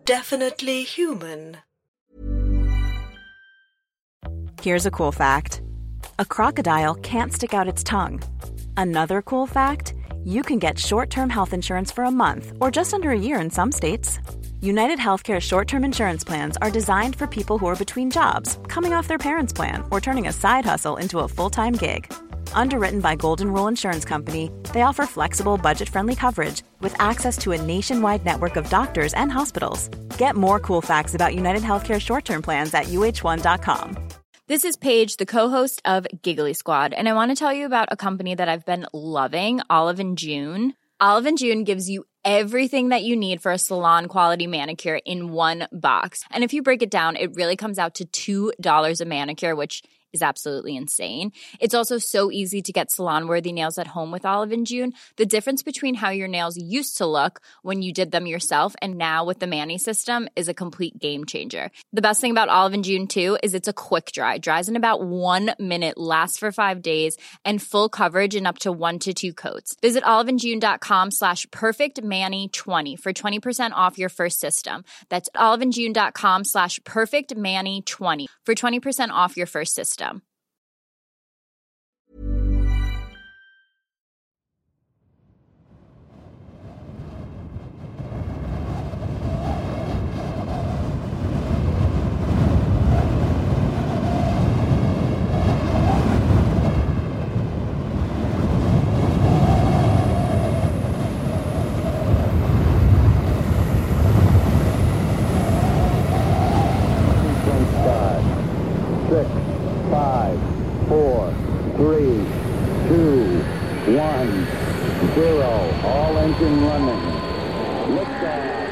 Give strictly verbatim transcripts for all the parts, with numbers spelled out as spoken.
definitely human. Here's a cool fact. A crocodile can't stick out its tongue. Another cool fact, you can get short-term health insurance for a month or just under a year in some states. United Healthcare short-term insurance plans are designed for people who are between jobs, coming off their parents' plan, or turning a side hustle into a full-time gig. Underwritten by Golden Rule Insurance Company, they offer flexible, budget-friendly coverage with access to a nationwide network of doctors and hospitals. Get more cool facts about United Healthcare short-term plans at U H one dot com. This is Paige, the co-host of Giggly Squad, and I want to tell you about a company that I've been loving, Olive and June. Olive and June gives you everything that you need for a salon-quality manicure in one box. And if you break it down, it really comes out to two dollars a manicure, which is absolutely insane. It's also so easy to get salon-worthy nails at home with Olive and June. The difference between how your nails used to look when you did them yourself and now with the Mani system is a complete game changer. The best thing about Olive and June, too, is it's a quick dry. Dries in about one minute, lasts for five days, and full coverage in up to one to two coats. Visit oliveandjune.com slash perfectmani20 for twenty percent off your first system. That's oliveandjune.com slash perfectmani20 for twenty percent off your first system. Five, four, three, two, one, zero. All engine running. Liftoff.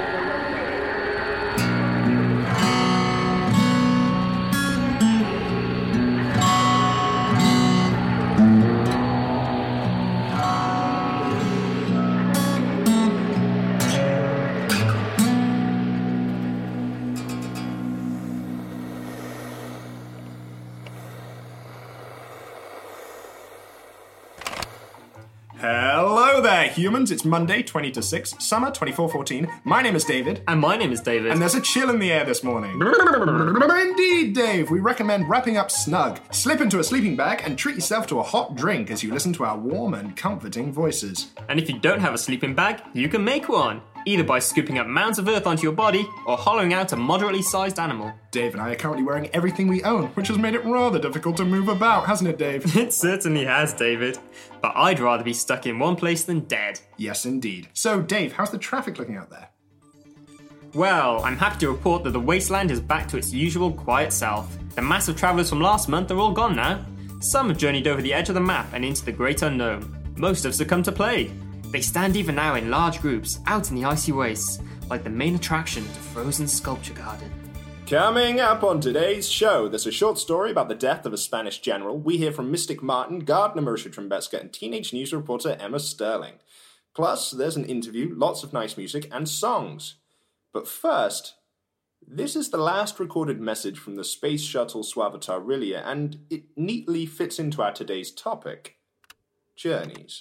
Hello there, humans. It's Monday, twenty to six, summer twenty-four fourteen. My name is David. And my name is David. And there's a chill in the air this morning. Indeed, Dave. We recommend wrapping up snug. Slip into a sleeping bag and treat yourself to a hot drink as you listen to our warm and comforting voices. And if you don't have a sleeping bag, you can make one. Either by scooping up mounds of earth onto your body or hollowing out a moderately sized animal. Dave and I are currently wearing everything we own, which has made it rather difficult to move about, hasn't it, Dave? It certainly has, David. But I'd rather be stuck in one place than dead. Yes, indeed. So, Dave, how's the traffic looking out there? Well, I'm happy to report that the wasteland is back to its usual quiet self. The mass of travellers from last month are all gone now. Some have journeyed over the edge of the map and into the great unknown. Most have succumbed to plague. They stand even now in large groups, out in the icy wastes, like the main attraction at a frozen sculpture garden. Coming up on today's show, there's a short story about the death of a Spanish general. We hear from Mystic Martin, Gardner Marisha Trembetska, and teenage news reporter Emma Sterling. Plus, there's an interview, lots of nice music, and songs. But first, this is the last recorded message from the Space Shuttle Suavitar Rilia, and it neatly fits into our today's topic, journeys.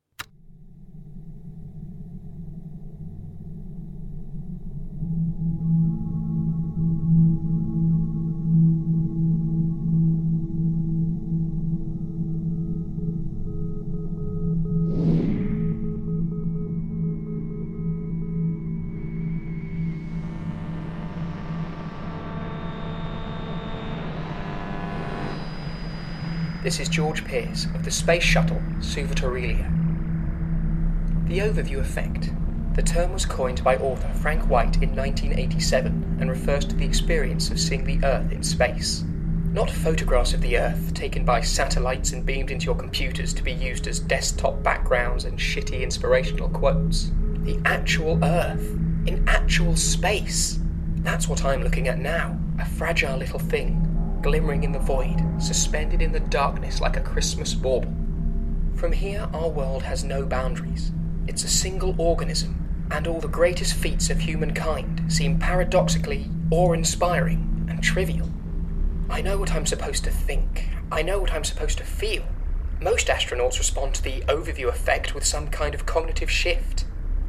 This is George Pearce of the Space Shuttle Suvator Aurelia. The overview effect. The term was coined by author Frank White in nineteen eighty-seven and refers to the experience of seeing the Earth in space. Not photographs of the Earth taken by satellites and beamed into your computers to be used as desktop backgrounds and shitty inspirational quotes. The actual Earth, in actual space. That's what I'm looking at now, a fragile little thing, glimmering in the void, suspended in the darkness like a Christmas bauble. From here, our world has no boundaries. It's a single organism, and all the greatest feats of humankind seem paradoxically awe-inspiring and trivial. I know what I'm supposed to think. I know what I'm supposed to feel. Most astronauts respond to the overview effect with some kind of cognitive shift.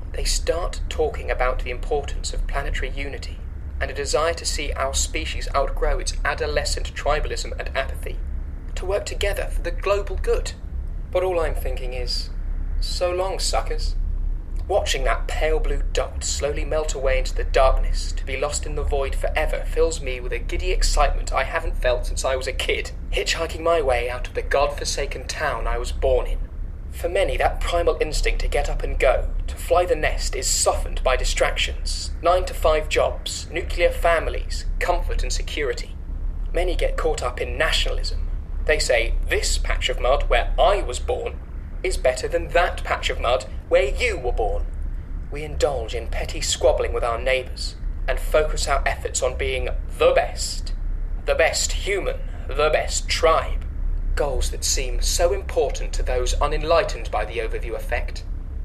They start talking about the importance of planetary unity and a desire to see our species outgrow its adolescent tribalism and apathy, to work together for the global good. But all I'm thinking is, so long, suckers. Watching that pale blue dot slowly melt away into the darkness, to be lost in the void forever, fills me with a giddy excitement I haven't felt since I was a kid, hitchhiking my way out of the god-forsaken town I was born in. For many, that primal instinct to get up and go, to fly the nest, is softened by distractions. Nine to five jobs, nuclear families, comfort and security. Many get caught up in nationalism. They say, this patch of mud where I was born is better than that patch of mud where you were born. We indulge in petty squabbling with our neighbours and focus our efforts on being the best, the best human, the best tribe. Goals that seem so important to those unenlightened by the overview effect.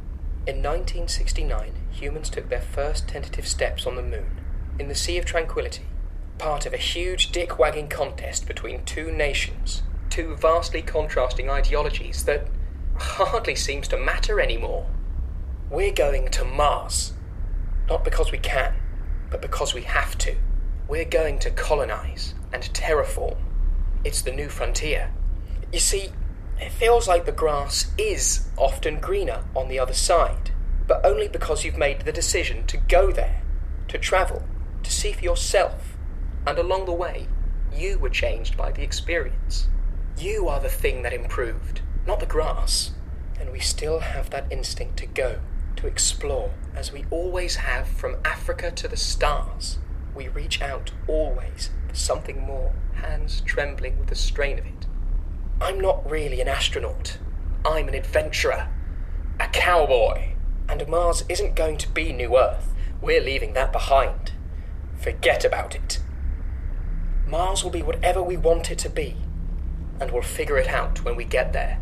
In nineteen sixty-nine, humans took their first tentative steps on the moon, in the Sea of Tranquility, part of a huge dick-wagging contest between two nations, two vastly contrasting ideologies that hardly seems to matter anymore. We're going to Mars. Not because we can, but because we have to. We're going to colonize and terraform. It's the new frontier. You see, it feels like the grass is often greener on the other side, but only because you've made the decision to go there, to travel, to see for yourself, and along the way, you were changed by the experience. You are the thing that improved, not the grass. And we still have that instinct to go, to explore, as we always have from Africa to the stars. We reach out always for something more, hands trembling with the strain of it. I'm not really an astronaut. I'm an adventurer, a cowboy. And Mars isn't going to be New Earth. We're leaving that behind. Forget about it. Mars will be whatever we want it to be, and we'll figure it out when we get there.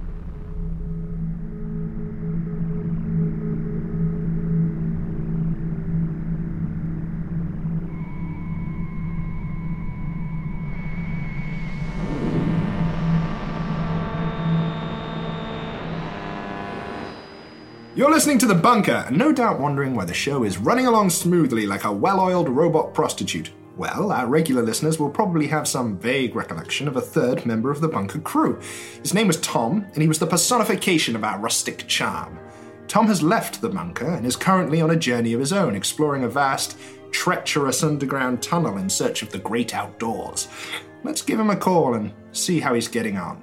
You're listening to The Bunker, and no doubt wondering why the show is running along smoothly like a well-oiled robot prostitute. Well, our regular listeners will probably have some vague recollection of a third member of the Bunker crew. His name was Tom, and he was the personification of our rustic charm. Tom has left the Bunker and is currently on a journey of his own, exploring a vast, treacherous underground tunnel in search of the great outdoors. Let's give him a call and see how he's getting on.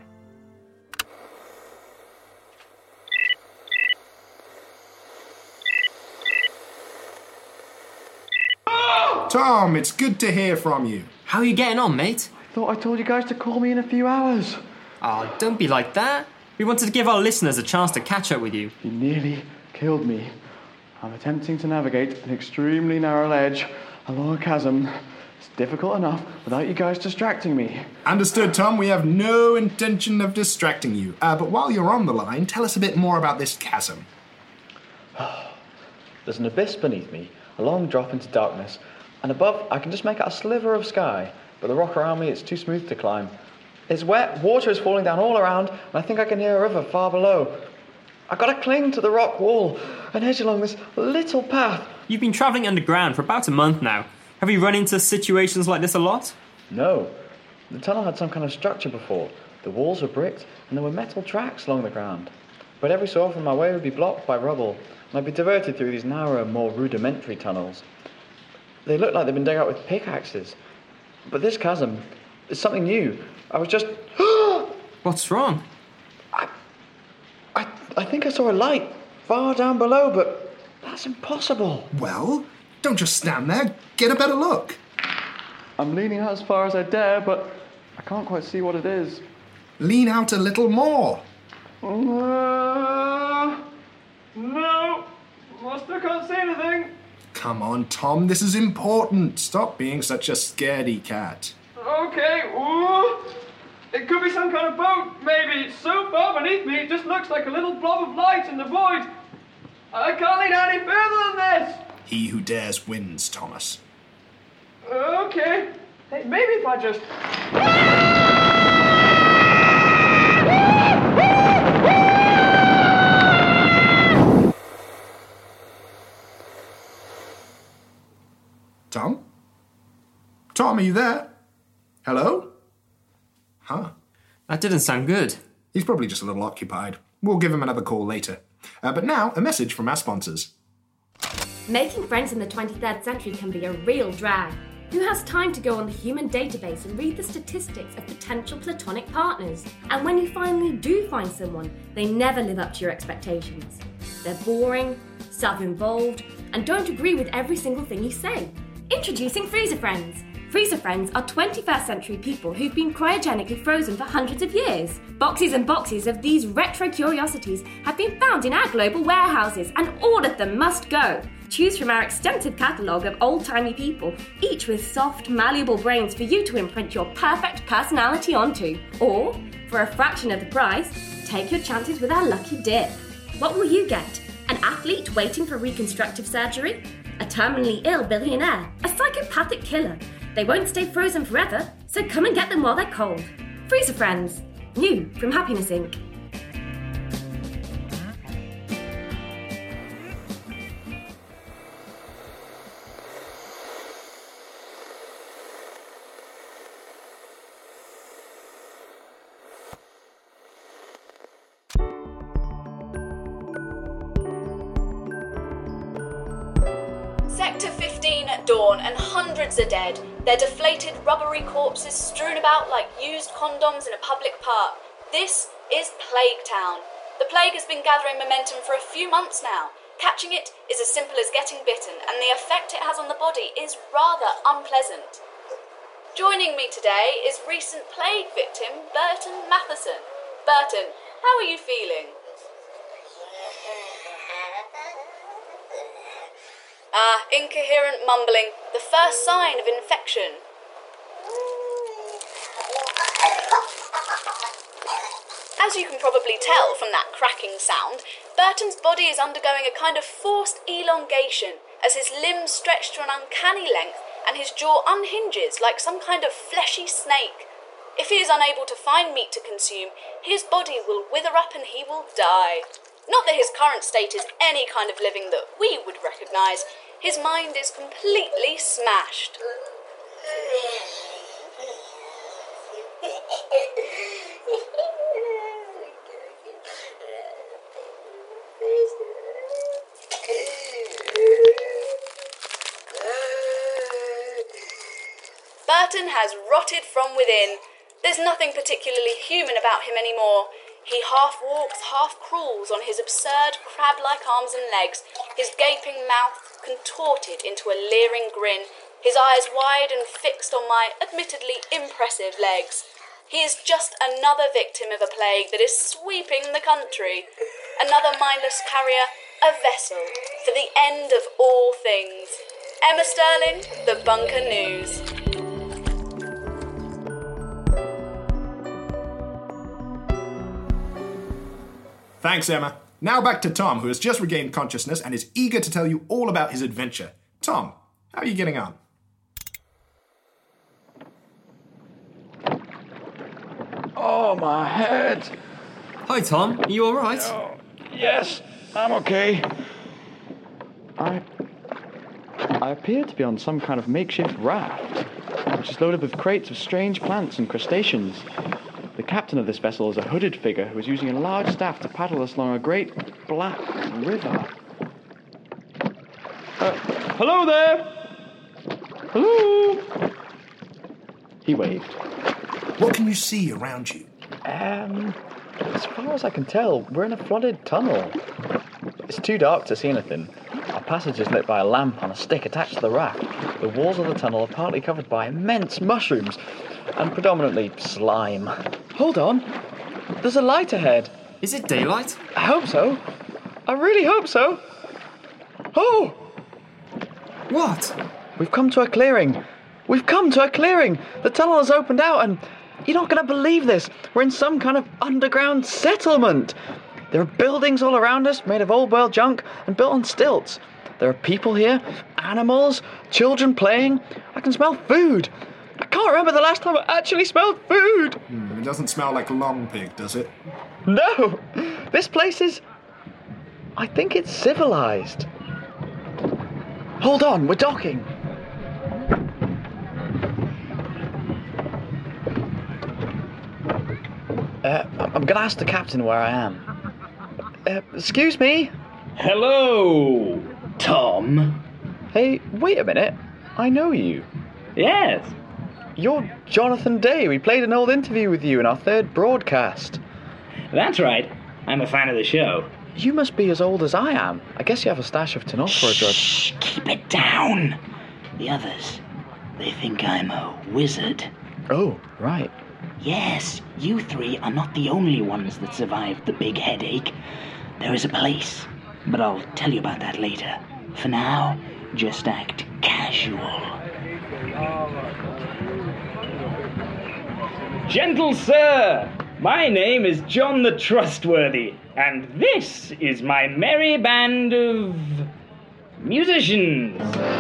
Tom, it's good to hear from you. How are you getting on, mate? I thought I told you guys to call me in a few hours. Oh, don't be like that. We wanted to give our listeners a chance to catch up with you. You nearly killed me. I'm attempting to navigate an extremely narrow ledge along a chasm. It's difficult enough without you guys distracting me. Understood, Tom. We have no intention of distracting you. Uh, but while you're on the line, tell us a bit more about this chasm. There's an abyss beneath me, a long drop into darkness, and above I can just make out a sliver of sky, but the rock around me, it's too smooth to climb. It's wet, water is falling down all around, and I think I can hear a river far below. I've got to cling to the rock wall and edge along this little path. You've been travelling underground for about a month now. Have you run into situations like this a lot? No. The tunnel had some kind of structure before. The walls were bricked, and there were metal tracks along the ground. But every so often my way would be blocked by rubble, and I'd be diverted through these narrower, more rudimentary tunnels. They looked like they'd been dug out with pickaxes. But this chasm is something new. I was just... What's wrong? I, I, I think I saw a light far down below, but that's impossible. Well, don't just stand there. Get a better look. I'm leaning out as far as I dare, but I can't quite see what it is. Lean out a little more. Uh, no, I still can't see anything. Come on, Tom, this is important. Stop being such a scaredy cat. Okay, ooh. It could be some kind of boat, maybe. It's so far beneath me, it just looks like a little blob of light in the void. I can't lean out any further than this. He who dares wins, Thomas. Okay, hey, maybe if I just... Tom? Tom, are you there? Hello? Huh. That didn't sound good. He's probably just a little occupied. We'll give him another call later. Uh, but now, a message from our sponsors. Making friends in the twenty-third century can be a real drag. Who has time to go on the human database and read the statistics of potential platonic partners? And when you finally do find someone, they never live up to your expectations. They're boring, self-involved, and don't agree with every single thing you say. Introducing Freezer Friends. Freezer Friends are twenty-first century people who've been cryogenically frozen for hundreds of years. Boxes and boxes of these retro curiosities have been found in our global warehouses, and all of them must go. Choose from our extensive catalogue of old-timey people, each with soft, malleable brains for you to imprint your perfect personality onto. Or, for a fraction of the price, take your chances with our lucky dip. What will you get? An athlete waiting for reconstructive surgery? A terminally ill billionaire? A psychopathic killer? They won't stay frozen forever, so come and get them while they're cold. Freezer Friends. New from Happiness Incorporated. Sector fifteen at dawn and hundreds are dead. Their deflated, rubbery corpses strewn about like used condoms in a public park. This is Plague Town. The plague has been gathering momentum for a few months now. Catching it is as simple as getting bitten, and the effect it has on the body is rather unpleasant. Joining me today is recent plague victim Burton Matheson. Burton, how are you feeling? Ah, incoherent mumbling, the first sign of infection. As you can probably tell from that cracking sound, Burton's body is undergoing a kind of forced elongation as his limbs stretch to an uncanny length and his jaw unhinges like some kind of fleshy snake. If he is unable to find meat to consume, his body will wither up and he will die. Not that his current state is any kind of living that we would recognise. His mind is completely smashed. Burton has rotted from within. There's nothing particularly human about him anymore. He half walks, half crawls on his absurd crab-like arms and legs, his gaping mouth contorted into a leering grin, his eyes wide and fixed on my admittedly impressive legs. He is just another victim of a plague that is sweeping the country. Another mindless carrier, a vessel for the end of all things. Emma Sterling, The Bunker News. Thanks, Emma. Now back to Tom, who has just regained consciousness and is eager to tell you all about his adventure. Tom, how are you getting on? Oh, my head. Hi, Tom. Are you all right? Oh, yes, I'm okay. I... I appear to be on some kind of makeshift raft, which is loaded with crates of strange plants and crustaceans. The captain of this vessel is a hooded figure who is using a large staff to paddle us along a great black river. Uh, hello there! Hello! He waved. What can you see around you? Um, as far as I can tell, we're in a flooded tunnel. It's too dark to see anything. Our passage is lit by a lamp on a stick attached to the raft. The walls of the tunnel are partly covered by immense mushrooms, and predominantly slime. Hold on. There's a light ahead. Is it daylight? I hope so. I really hope so. Oh! What? We've come to a clearing. We've come to a clearing. The tunnel has opened out and you're not going to believe this. We're in some kind of underground settlement. There are buildings all around us made of old world junk and built on stilts. There are people here, animals, children playing. I can smell food. I can't remember the last time I actually smelled food. Mm, it doesn't smell like Long Pig, does it? No. This place is... I think it's civilized. Hold on, we're docking. Uh, I'm going to ask the captain where I am. Uh, excuse me? Hello, Tom. Hey, wait a minute. I know you. Yes. You're Jonathan Day. We played an old interview with you in our third broadcast. That's right. I'm a fan of the show. You must be as old as I am. I guess you have a stash of Tenofra drugs. Shh, keep it down. The others, they think I'm a wizard. Oh, right. Yes, you three are not the only ones that survived the big headache. There is a place, but I'll tell you about that later. For now, just act casual. Gentle sir, my name is John the Trustworthy, and this is my merry band of musicians.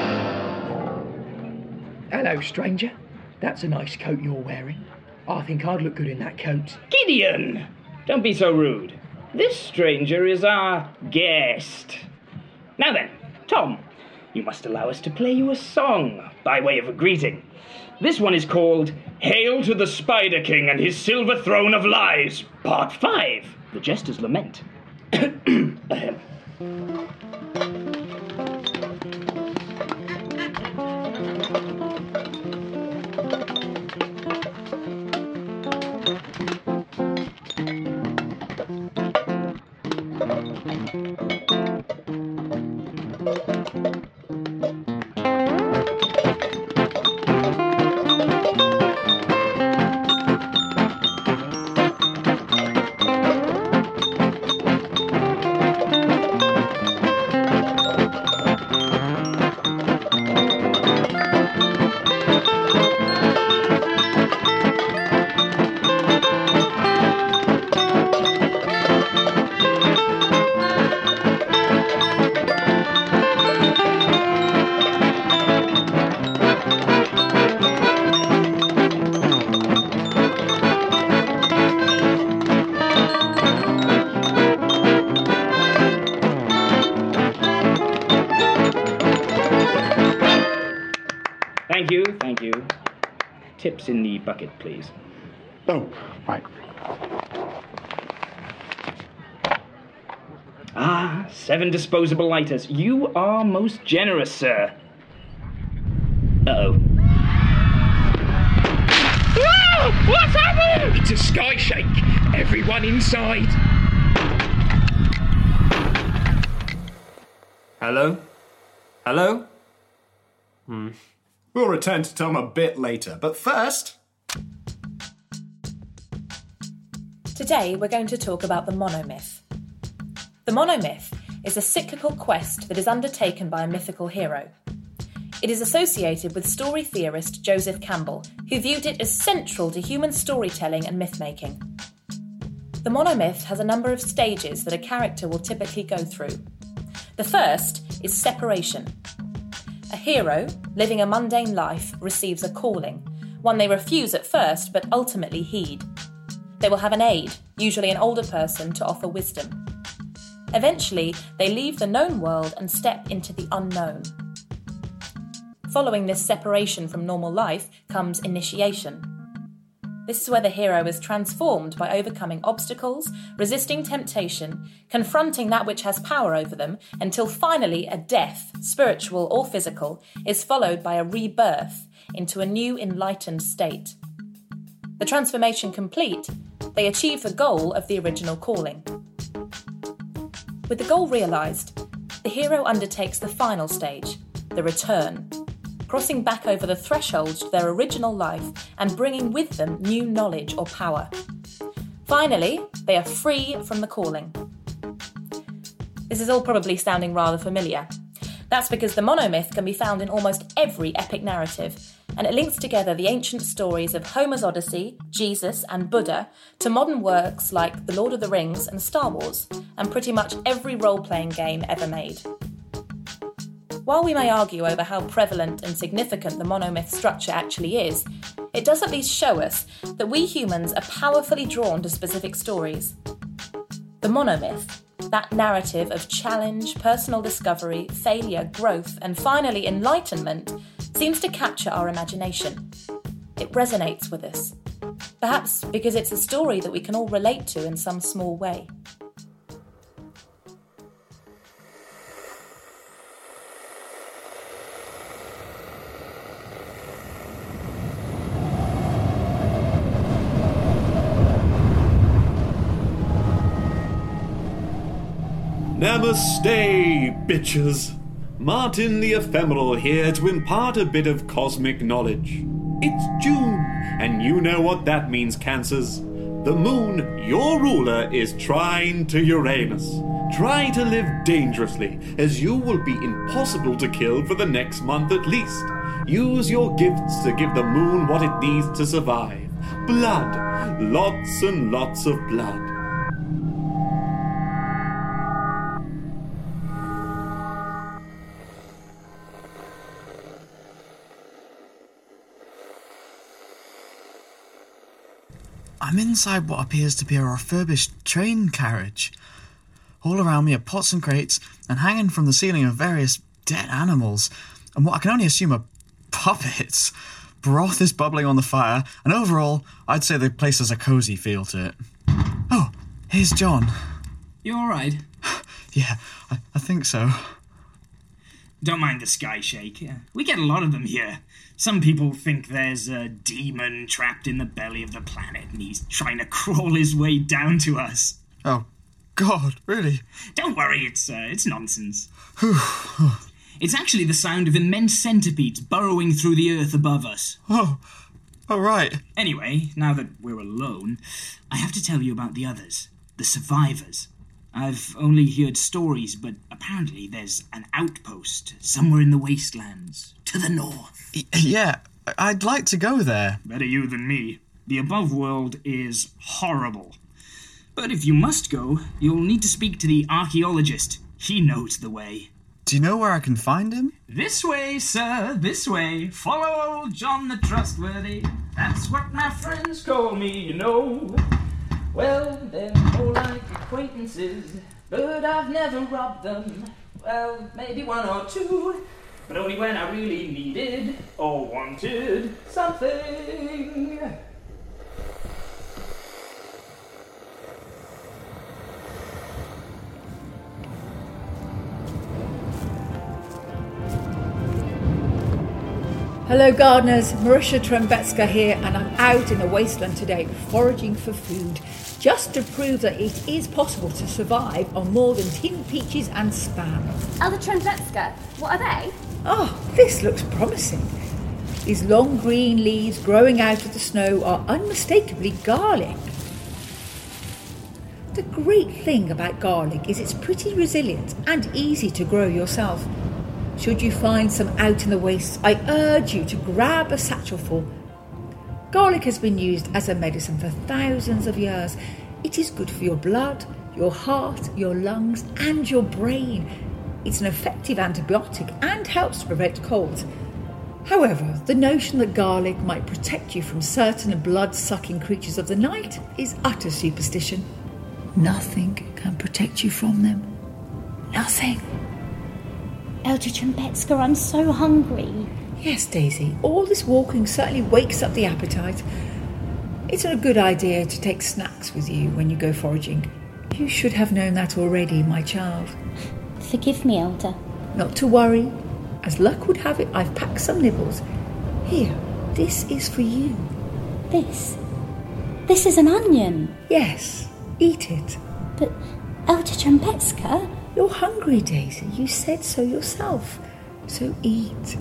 Hello, stranger. That's a nice coat you're wearing. I think I'd look good in that coat. Gideon! Don't be so rude. This stranger is our guest. Now then, Tom, you must allow us to play you a song by way of a greeting. This one is called Hail to the Spider King and His Silver Throne of Lies, Part five, The Jester's Lament. Ahem. Thank you, thank you. Tips in the bucket, please. Oh, right. Ah, seven disposable lighters. You are most generous, sir. Uh-oh. Ah! What's happening? It's a sky shake. Everyone inside. Hello? Hello? Hmm. We'll return to Tom a bit later, but first... Today we're going to talk about the monomyth. The monomyth is a cyclical quest that is undertaken by a mythical hero. It is associated with story theorist Joseph Campbell, who viewed it as central to human storytelling and myth-making. The monomyth has a number of stages that a character will typically go through. The first is separation. A hero, living a mundane life, receives a calling, one they refuse at first but ultimately heed. They will have an aide, usually an older person, to offer wisdom. Eventually, they leave the known world and step into the unknown. Following this separation from normal life comes initiation. This is where the hero is transformed by overcoming obstacles, resisting temptation, confronting that which has power over them, until finally a death, spiritual or physical, is followed by a rebirth into a new enlightened state. The transformation complete, they achieve the goal of the original calling. With the goal realised, the hero undertakes the final stage, the return, crossing back over the threshold to their original life and bringing with them new knowledge or power. Finally, they are free from the calling. This is all probably sounding rather familiar. That's because the monomyth can be found in almost every epic narrative, and it links together the ancient stories of Homer's Odyssey, Jesus and Buddha, to modern works like The Lord of the Rings and Star Wars, and pretty much every role-playing game ever made. While we may argue over how prevalent and significant the monomyth structure actually is, it does at least show us that we humans are powerfully drawn to specific stories. The monomyth, that narrative of challenge, personal discovery, failure, growth, and finally enlightenment, seems to capture our imagination. It resonates with us. Perhaps because it's a story that we can all relate to in some small way. Namaste, bitches. Martin the Ephemeral here to impart a bit of cosmic knowledge. It's June, and you know what that means, Cancers. The moon, your ruler, is trine to Uranus. Try to live dangerously, as you will be impossible to kill for the next month at least. Use your gifts to give the moon what it needs to survive. Blood. Lots and lots of blood. I'm inside what appears to be a refurbished train carriage. All around me are pots and crates, and hanging from the ceiling are various dead animals, and what I can only assume are puppets. Broth is bubbling on the fire, and overall, I'd say the place has a cosy feel to it. Oh, here's John. You alright? Yeah, I, I think so. Don't mind the sky shake. We get a lot of them here. Some people think there's a demon trapped in the belly of the planet and he's trying to crawl his way down to us. Oh, God, really? Don't worry, it's uh, it's nonsense. It's actually the sound of immense centipedes burrowing through the earth above us. Oh, oh, right. Anyway, now that we're alone, I have to tell you about the others, the survivors. I've only heard stories, but apparently there's an outpost somewhere in the wastelands, to the north. Y- yeah, I'd like to go there. Better you than me. The above world is horrible. But if you must go, you'll need to speak to the archaeologist. He knows the way. Do you know where I can find him? This way, sir, this way. Follow old John the Trustworthy. That's what my friends call me, you know. Well, they're more like acquaintances, but I've never robbed them. Well, maybe one or two, but only when I really needed or wanted something. Hello gardeners, Marusha Trembetska here, and I'm out in the wasteland today foraging for food, just to prove that it is possible to survive on more than tinned peaches and spam. Elder Trembetska, what are they? Oh, this looks promising. These long green leaves growing out of the snow are unmistakably garlic. The great thing about garlic is it's pretty resilient and easy to grow yourself. Should you find some out in the wastes, I urge you to grab a satchelful. Garlic has been used as a medicine for thousands of years. It is good for your blood, your heart, your lungs, and your brain. It's an effective antibiotic and helps to prevent colds. However, the notion that garlic might protect you from certain blood-sucking creatures of the night is utter superstition. Nothing can protect you from them. Nothing. Elder Trembetska, I'm so hungry. Yes, Daisy, all this walking certainly wakes up the appetite. It's a good idea to take snacks with you when you go foraging. You should have known that already, my child. Forgive me, Elder. Not to worry. As luck would have it, I've packed some nibbles. Here, this is for you. This? This is an onion? Yes, eat it. But, Elder Trembetska... You're hungry, Daisy. You said so yourself. So eat.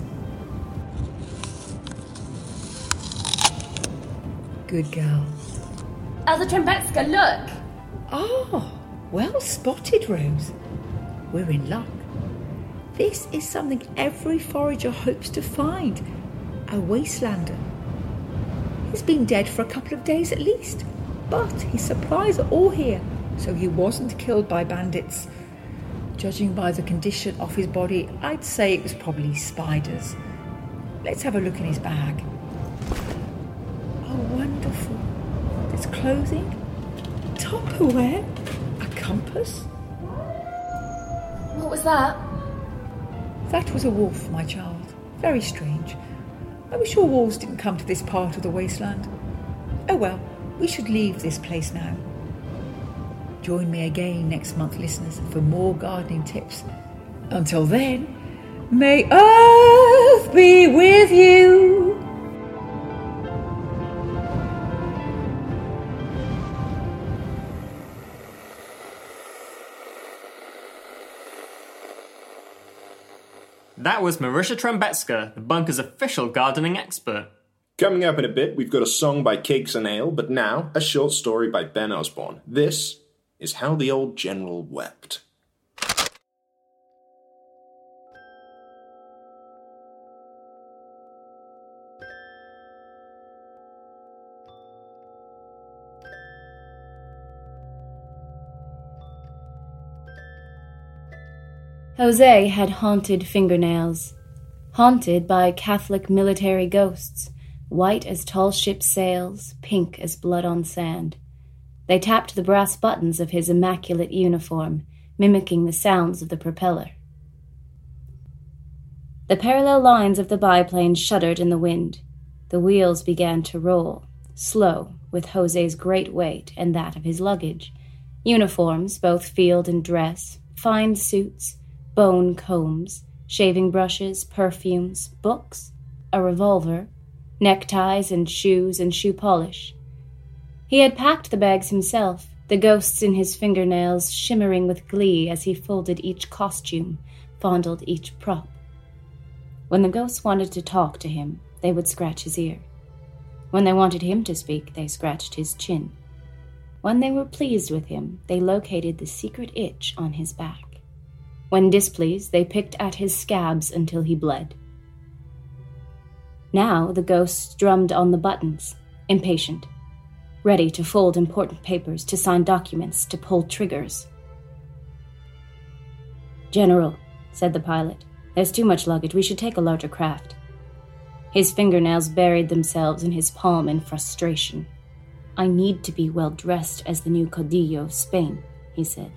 Good girl. Elder Trembetska, look! Oh, well spotted, Rose. We're in luck. This is something every forager hopes to find. A wastelander. He's been dead for a couple of days at least, but his supplies are all here, so he wasn't killed by bandits. Judging by the condition of his body, I'd say it was probably spiders. Let's have a look in his bag. Oh, wonderful. There's clothing, Tupperware, a compass. What was that? That was a wolf, my child. Very strange. I wish your wolves didn't come to this part of the wasteland. Oh well, we should leave this place now. Join me again next month, listeners, for more gardening tips. Until then, may Earth be with you. That was Marisha Trembetska, the bunker's official gardening expert. Coming up in a bit, we've got a song by Cakes and Ale, but now a short story by Ben Osborne. This is How the Old General Wept. Jose had haunted fingernails, haunted by Catholic military ghosts, white as tall ship sails, pink as blood on sand. They tapped the brass buttons of his immaculate uniform, mimicking the sounds of the propeller. The parallel lines of the biplane shuddered in the wind. The wheels began to roll, slow, with Jose's great weight and that of his luggage. Uniforms, both field and dress, fine suits, bone combs, shaving brushes, perfumes, books, a revolver, neckties and shoes and shoe polish. He had packed the bags himself, the ghosts in his fingernails shimmering with glee as he folded each costume, fondled each prop. When the ghosts wanted to talk to him, they would scratch his ear. When they wanted him to speak, they scratched his chin. When they were pleased with him, they located the secret itch on his back. When displeased, they picked at his scabs until he bled. Now the ghosts drummed on the buttons, impatient, ready to fold important papers, to sign documents, to pull triggers. "General," said the pilot, "there's too much luggage. We should take a larger craft." His fingernails buried themselves in his palm in frustration. "I need to be well dressed as the new caudillo of Spain," he said.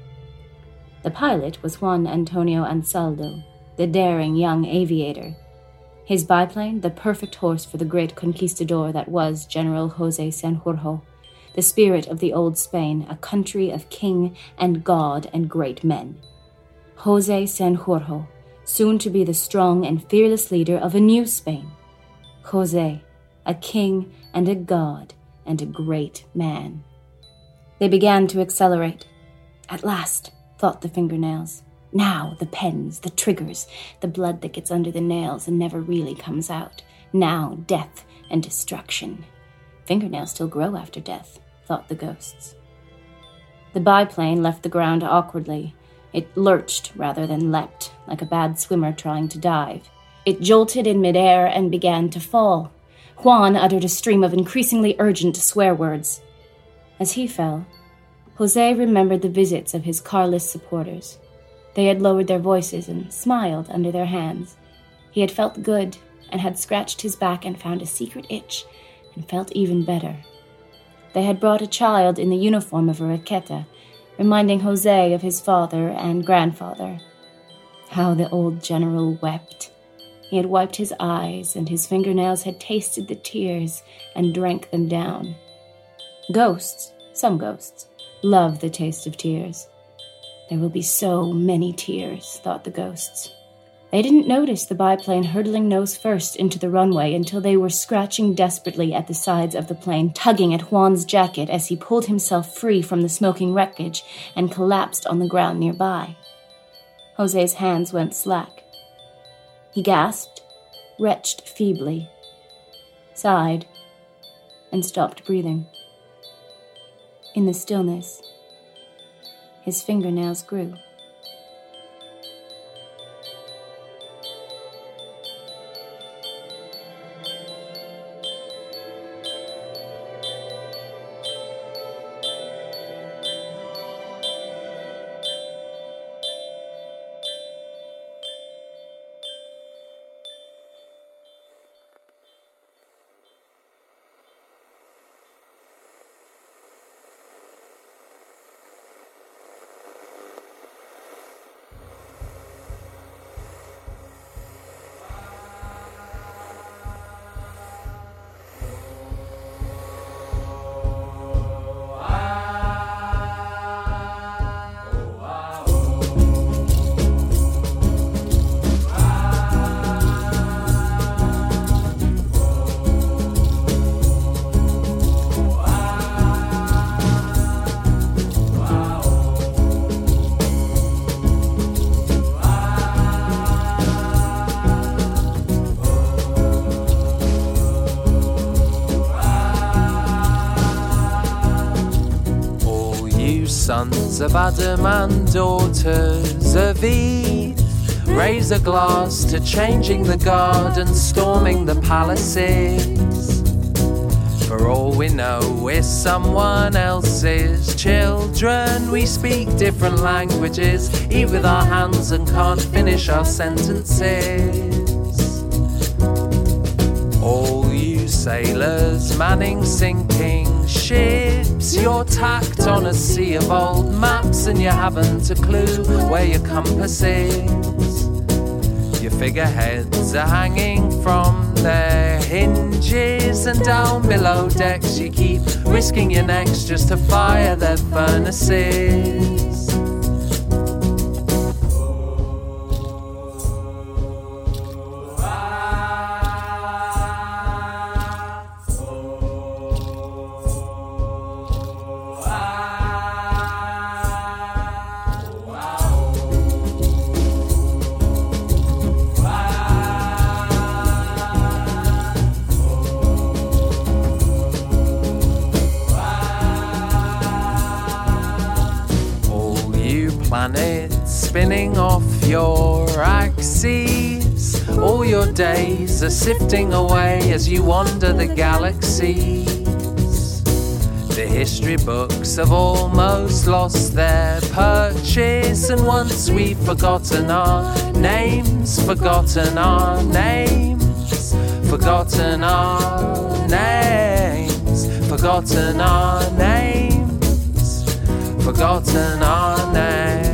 The pilot was Juan Antonio Ansaldo, the daring young aviator. His biplane, the perfect horse for the great conquistador that was General Jose Sanjurjo, the spirit of the old Spain, a country of king and god and great men. Jose Sanjurjo, soon to be the strong and fearless leader of a new Spain. Jose, a king and a god and a great man. They began to accelerate. At last, thought the fingernails. Now the pens, the triggers, the blood that gets under the nails and never really comes out. Now death and destruction. Fingernails still grow after death, thought the ghosts. The biplane left the ground awkwardly. It lurched rather than leapt, like a bad swimmer trying to dive. It jolted in midair and began to fall. Juan uttered a stream of increasingly urgent swear words. As he fell, Jose remembered the visits of his carless supporters. They had lowered their voices and smiled under their hands. He had felt good and had scratched his back and found a secret itch and felt even better. They had brought a child in the uniform of a raqueta, reminding Jose of his father and grandfather. How the old general wept. He had wiped his eyes, and his fingernails had tasted the tears and drank them down. Ghosts, some ghosts, love the taste of tears. There will be so many tears, thought the ghosts. They didn't notice the biplane hurtling nose first into the runway until they were scratching desperately at the sides of the plane, tugging at Juan's jacket as he pulled himself free from the smoking wreckage and collapsed on the ground nearby. Jose's hands went slack. He gasped, retched feebly, sighed, and stopped breathing. In the stillness, his fingernails grew. sons of Adam and daughters of Eve. Raise a glass to changing the guard and storming the palaces. For all we know, we're someone else's children. We speak different languages, eat with our hands and can't finish our sentences. All you sailors manning sinking ships, you're tacked on a sea of old maps and you haven't a clue where your compass is. Your figureheads are hanging from their hinges, and down below decks you keep risking your necks just to fire their furnaces. Planets spinning off your axes, all your days are sifting away as you wander the galaxies. The history books have almost lost their purchase, and once we've forgotten our names, forgotten our names, forgotten our names, forgotten our names, forgotten our names.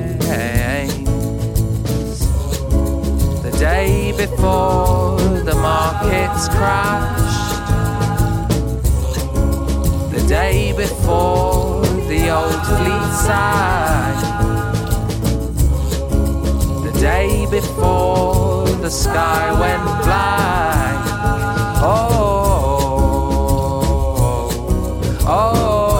The day before the markets crashed, the day before the old fleet sank, the day before the sky went black. Oh, oh,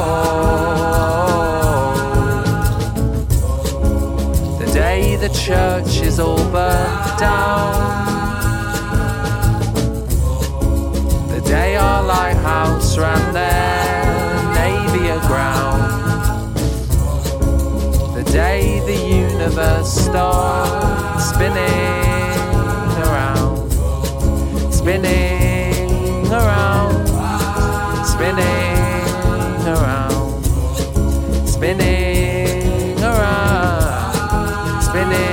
oh. The day the church is all burnt down, the day our lighthouse ran their navy aground, the day the universe starts spinning around, spinning around, spinning around, spinning around, spinning.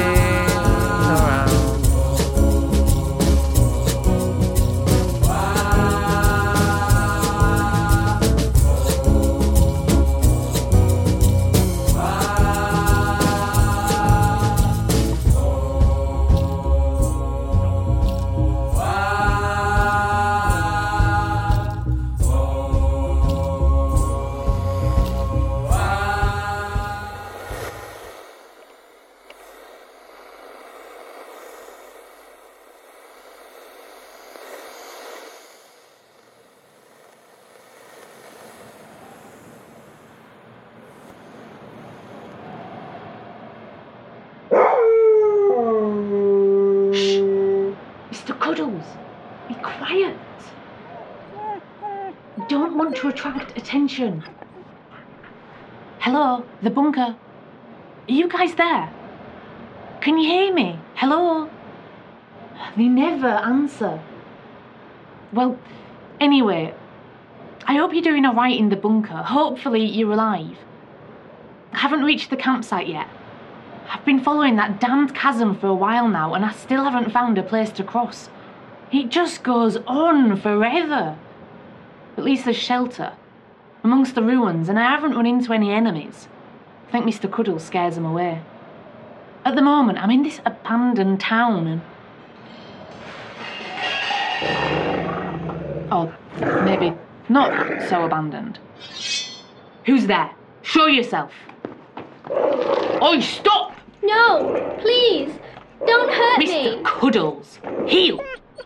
Be quiet. You don't want to attract attention. Hello, the bunker. Are you guys there? Can you hear me? Hello? They never answer. Well, anyway, I hope you're doing alright in the bunker. Hopefully you're alive. I haven't reached the campsite yet. I've been following that damned chasm for a while now, and I still haven't found a place to cross. It just goes on forever. At least there's shelter amongst the ruins, and I haven't run into any enemies. I think Mister Cuddles scares them away. At the moment, I'm in this abandoned town and... Oh, maybe not so abandoned. Who's there? Show yourself. Oi, stop! No, please, don't hurt Mister me. Mister Cuddles, heel!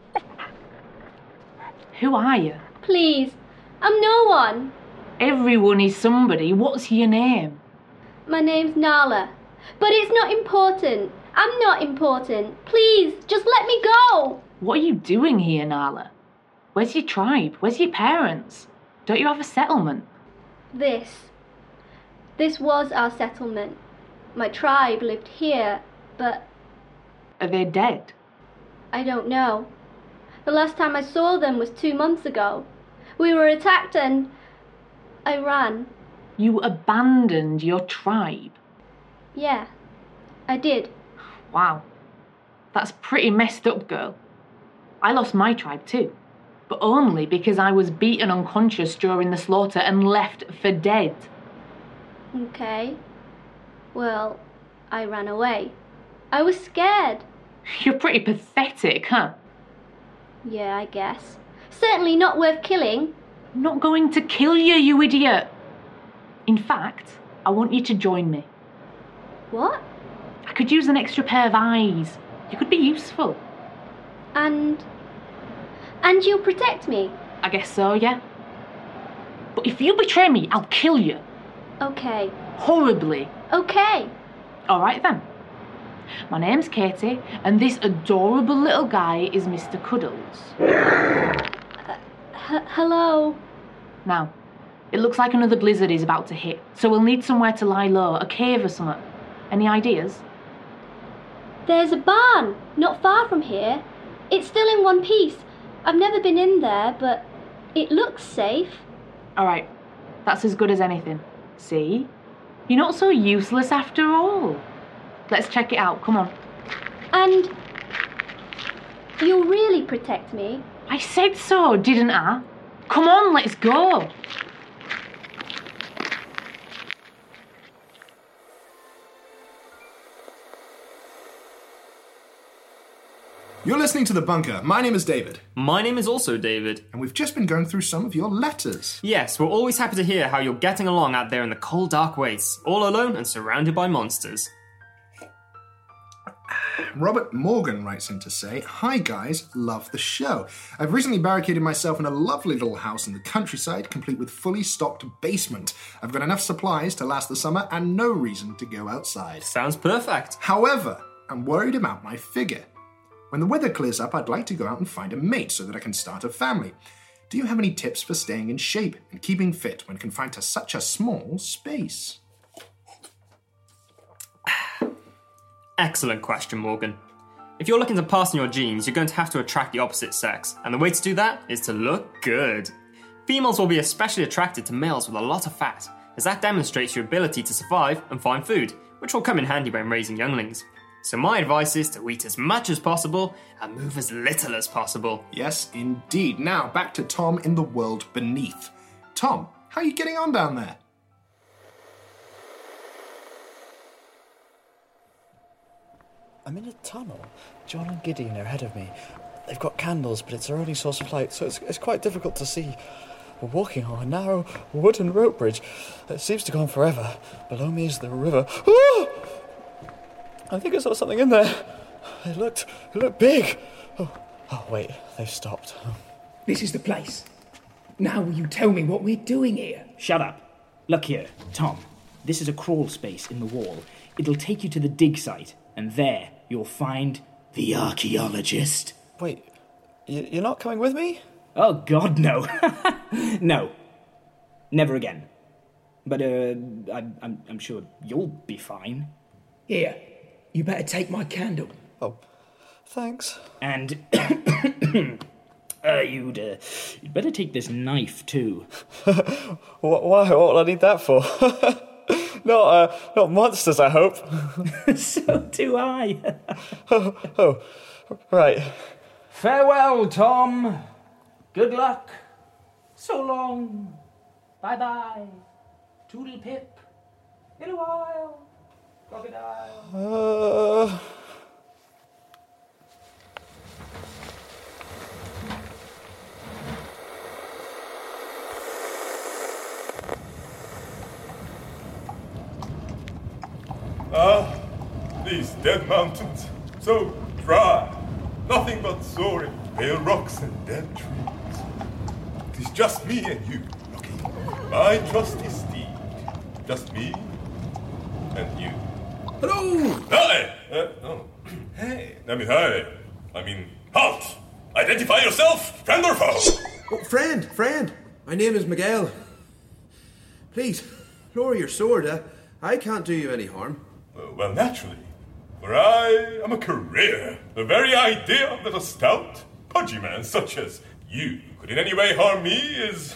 Who are you? Please, I'm no one. Everyone is somebody. What's your name? My name's Nala, but it's not important. I'm not important. Please, just let me go. What are you doing here, Nala? Where's your tribe? Where's your parents? Don't you have a settlement? This. This was our settlement. My tribe lived here, but... Are they dead? I don't know. The last time I saw them was two months ago. We were attacked and... I ran. You abandoned your tribe? Yeah, I did. Wow. That's pretty messed up, girl. I lost my tribe too, but only because I was beaten unconscious during the slaughter and left for dead. Okay. Well, I ran away. I was scared. You're pretty pathetic, huh? Yeah, I guess. Certainly not worth killing. I'm not going to kill you, you idiot. In fact, I want you to join me. What? I could use an extra pair of eyes. You could be useful. And... and you'll protect me? I guess so, yeah. But if you betray me, I'll kill you. Okay. Horribly. Okay. All right then. My name's Katie, and this adorable little guy is Mister Cuddles. Uh, h- hello. Now, it looks like another blizzard is about to hit, so we'll need somewhere to lie low, a cave or something. Any ideas? There's a barn not far from here. It's still in one piece. I've never been in there, but it looks safe. All right, that's as good as anything. See? You're not so useless after all. Let's check it out, come on. And you'll really protect me? I said so, didn't I? Come on, let's go. You're listening to The Bunker. My name is David. My name is also David. And we've just been going through some of your letters. Yes, we're always happy to hear how you're getting along out there in the cold, dark wastes, all alone and surrounded by monsters. Robert Morgan writes in to say, "Hi guys, love the show. I've recently barricaded myself in a lovely little house in the countryside, complete with fully stocked basement. I've got enough supplies to last the summer and no reason to go outside. Sounds perfect. However, I'm worried about my figure. When the weather clears up, I'd like to go out and find a mate so that I can start a family. Do you have any tips for staying in shape and keeping fit when confined to such a small space?" Excellent question, Morgan. If you're looking to pass on your genes, you're going to have to attract the opposite sex, and the way to do that is to look good. Females will be especially attracted to males with a lot of fat, as that demonstrates your ability to survive and find food, which will come in handy when raising younglings. So my advice is to eat as much as possible and move as little as possible. Yes, indeed. Now, back to Tom in the world beneath. Tom, how are you getting on down there? I'm in a tunnel. John and Gideon are ahead of me. They've got candles, but it's their only source of light, so it's, it's quite difficult to see. We're walking on a narrow wooden rope bridge that seems to go on forever. Below me is the river. Ah! I think I saw something in there. It looked, it looked big. Oh, oh wait, they've stopped. This is the place. Now will you tell me what we're doing here? Shut up. Look here, Tom. This is a crawl space in the wall. It'll take you to the dig site, and there you'll find the archaeologist. Wait, you're not coming with me? Oh, God, no. No. Never again. But, uh, I'm, I'm, I'm sure you'll be fine. Here, you better take my candle. Oh, thanks. And, uh, you'd, uh, you'd better take this knife, too. Why? What will I need that for? Not, uh, not monsters, I hope. So do I. oh, oh, right. Farewell, Tom. Good luck. So long. Bye-bye. Toodle pip. In a while. Crocodile. Uh... Ah, these dead mountains, so dry. Nothing but soaring, pale rocks and dead trees. It is just me and you, Rocky. My trusty steed. Just me and you. Hello! Hi! Uh, oh. Hey, I mean, hi. I mean, halt! Identify yourself, friend or foe? Oh, friend, friend. My name is Miguel. Please, lower your sword. Uh, I can't do you any harm. Uh, well, naturally. For I am a career. The very idea that a stout, pudgy man such as you could in any way harm me is...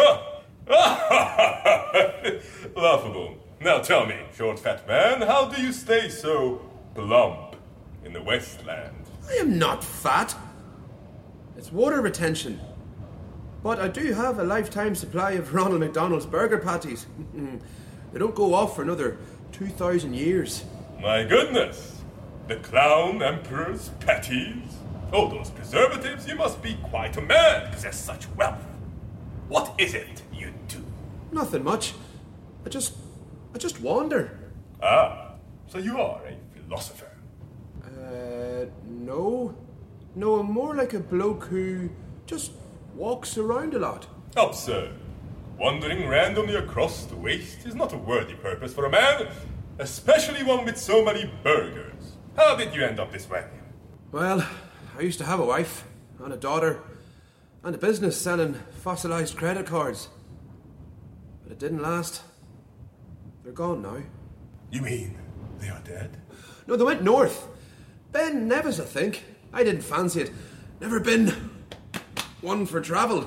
laughable. Now tell me, short fat man, how do you stay so plump in the wasteland? I am not fat. It's water retention. But I do have a lifetime supply of Ronald McDonald's burger patties. They don't go off for another two thousand years. My goodness! The Clown Emperor's patties? Oh, those preservatives, you must be quite a man to possess such wealth. What is it you do? Nothing much. I just... I just wander. Ah, so you are a philosopher. Uh, no. No, I'm more like a bloke who just walks around a lot. Absurd. Wandering randomly across the waste is not a worthy purpose for a man, especially one with so many burgers. How did you end up this way? Well, I used to have a wife and a daughter and a business selling fossilized credit cards. But it didn't last. They're gone now. You mean they are dead? No, they went north. Ben Nevis, I think. I didn't fancy it. Never been one for travel.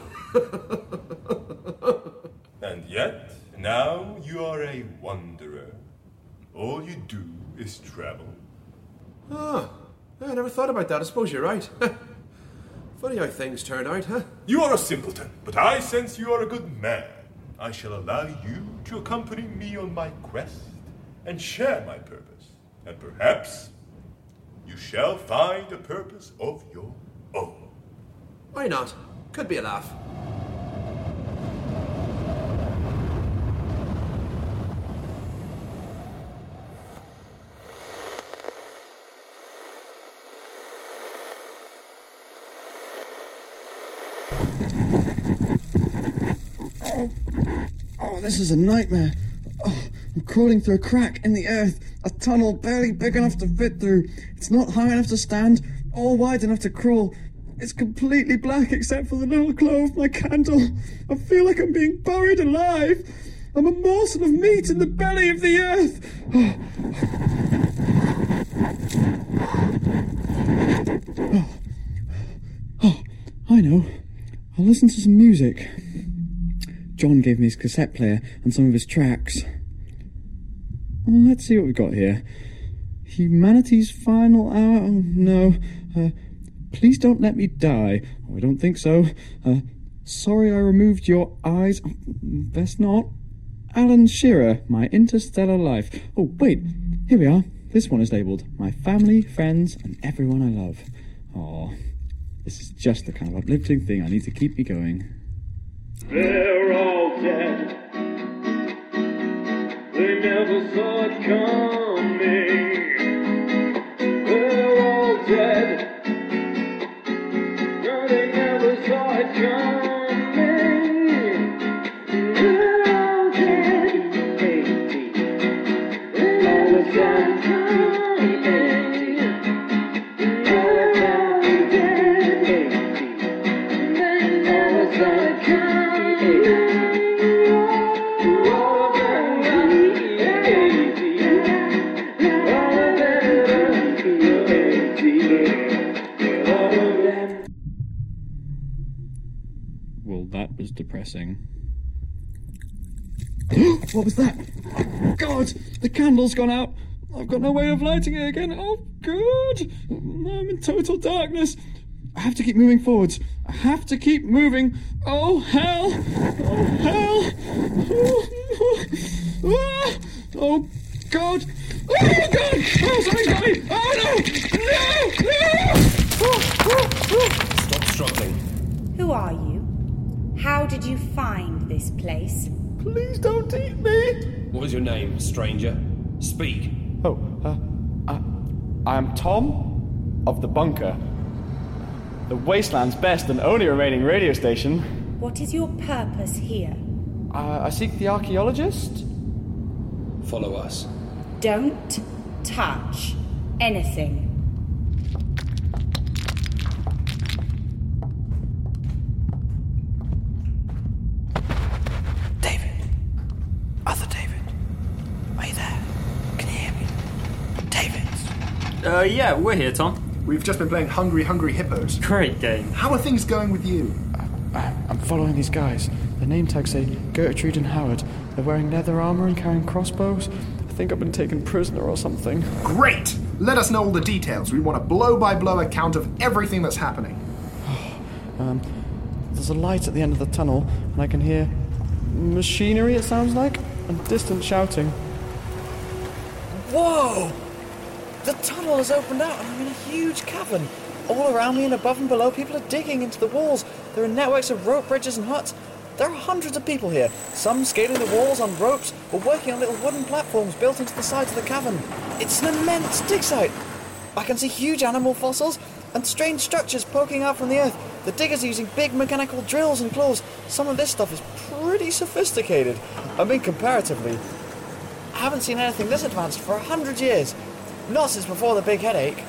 And yet, now you are a wanderer. All you do is travel. Ah, I never thought about that. I suppose you're right. Funny how things turn out, huh? You are a simpleton, but I sense you are a good man. I shall allow you to accompany me on my quest and share my purpose. And perhaps you shall find a purpose of your own. Why not? Could be a laugh. Oh, oh, this is a nightmare. Oh, I'm crawling through a crack in the earth, a tunnel barely big enough to fit through. It's not high enough to stand, or wide enough to crawl. It's completely black except for the little glow of my candle. I feel like I'm being buried alive. I'm a morsel of meat in the belly of the earth. Oh, oh I know. I'll listen to some music. John gave me his cassette player and some of his tracks. Well, let's see what we've got here. Humanity's Final Hour? Oh, no. Uh, Please Don't Let Me Die. Oh, I don't think so. Uh, sorry I removed your eyes. Best not. Alan Shearer, My Interstellar Life. Oh, wait. Here we are. This one is labelled My Family, Friends, and Everyone I Love. Oh, this is just the kind of uplifting thing I need to keep me going. They're all dead. They never saw it coming. They're all dead. No, they never saw it coming. They're all dead. They never saw it coming. They're all dead. They never saw it coming. Well, that was depressing. What was that? Oh, God! The candle's gone out! I've got no way of lighting it again! Oh, God! I'm in total darkness! I have to keep moving forwards. I have to keep moving. Oh, hell! Oh, hell! Oh, oh, oh God! Oh, God! Oh, something's got me! Oh, no! No! No! Oh, oh, oh. Stop struggling. Who are you? How did you find this place? Please don't eat me! What is your name, stranger? Speak. Oh, uh, uh, I am Tom of the Bunker. The Wasteland's best and only remaining radio station. What is your purpose here? Uh, I seek the archaeologist. Follow us. Don't touch anything. David. Other David. yeah, we're here, Tom. We've just been playing Hungry Hungry Hippos. Great game. How are things going with you? I, I'm following these guys. Their name tags say Gertrude and Howard. They're wearing leather armour and carrying crossbows. I think I've been taken prisoner or something. Great! Let us know all the details. We want a blow-by-blow account of everything that's happening. um, there's a light at the end of the tunnel, and I can hear machinery, it sounds like, and distant shouting. Whoa! The tunnel has opened out and I'm in a huge cavern. All around me and above and below, people are digging into the walls. There are networks of rope bridges and huts. There are hundreds of people here, some scaling the walls on ropes or working on little wooden platforms built into the sides of the cavern. It's an immense dig site. I can see huge animal fossils and strange structures poking out from the earth. The diggers are using big mechanical drills and claws. Some of this stuff is pretty sophisticated. I mean, comparatively. I haven't seen anything this advanced for a hundred years. Not since before the big headache.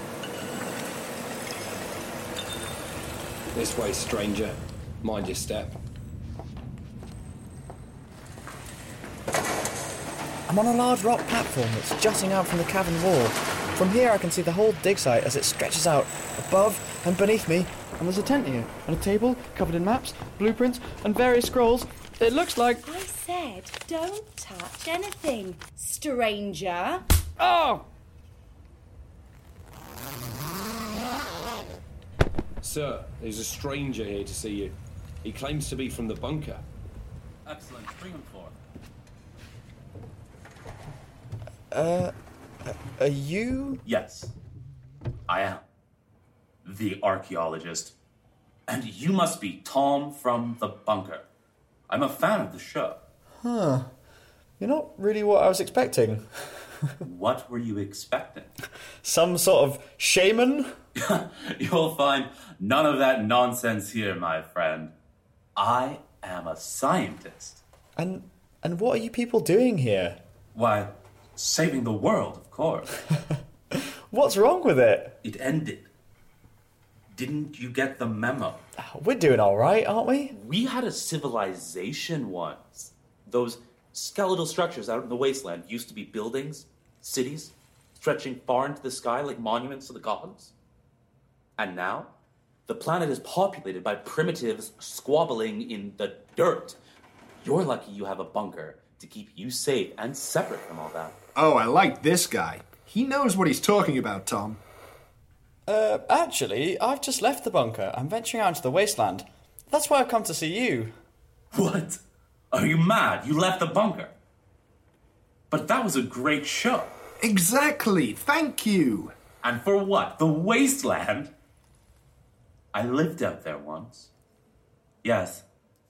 This way, stranger. Mind your step. I'm on a large rock platform that's jutting out from the cavern wall. From here I can see the whole dig site as it stretches out, above and beneath me. And there's a tent here, and a table covered in maps, blueprints, and various scrolls. It looks like... I said, don't touch anything, stranger. Oh! Sir, there's a stranger here to see you. He claims to be from the bunker. Excellent. Bring him forth. Uh, are you? Yes, I am. The archaeologist. And you must be Tom from the bunker. I'm a fan of the show. Huh. You're not really what I was expecting. What were you expecting? Some sort of shaman? You'll find none of that nonsense here, my friend. I am a scientist. And and what are you people doing here? Why, saving the world, of course. What's wrong with it? It ended. Didn't you get the memo? We're doing all right, aren't we? We had a civilization once. Those skeletal structures out in the wasteland used to be buildings, cities, stretching far into the sky like monuments to the gods. And now, the planet is populated by primitives squabbling in the dirt. You're lucky you have a bunker to keep you safe and separate from all that. Oh, I like this guy. He knows what he's talking about, Tom. Uh, actually, I've just left the bunker. I'm venturing out into the wasteland. That's why I've come to see you. What? Are you mad? You left the bunker? But that was a great show. Exactly. Thank you. And for what? The wasteland? I lived out there once. Yes.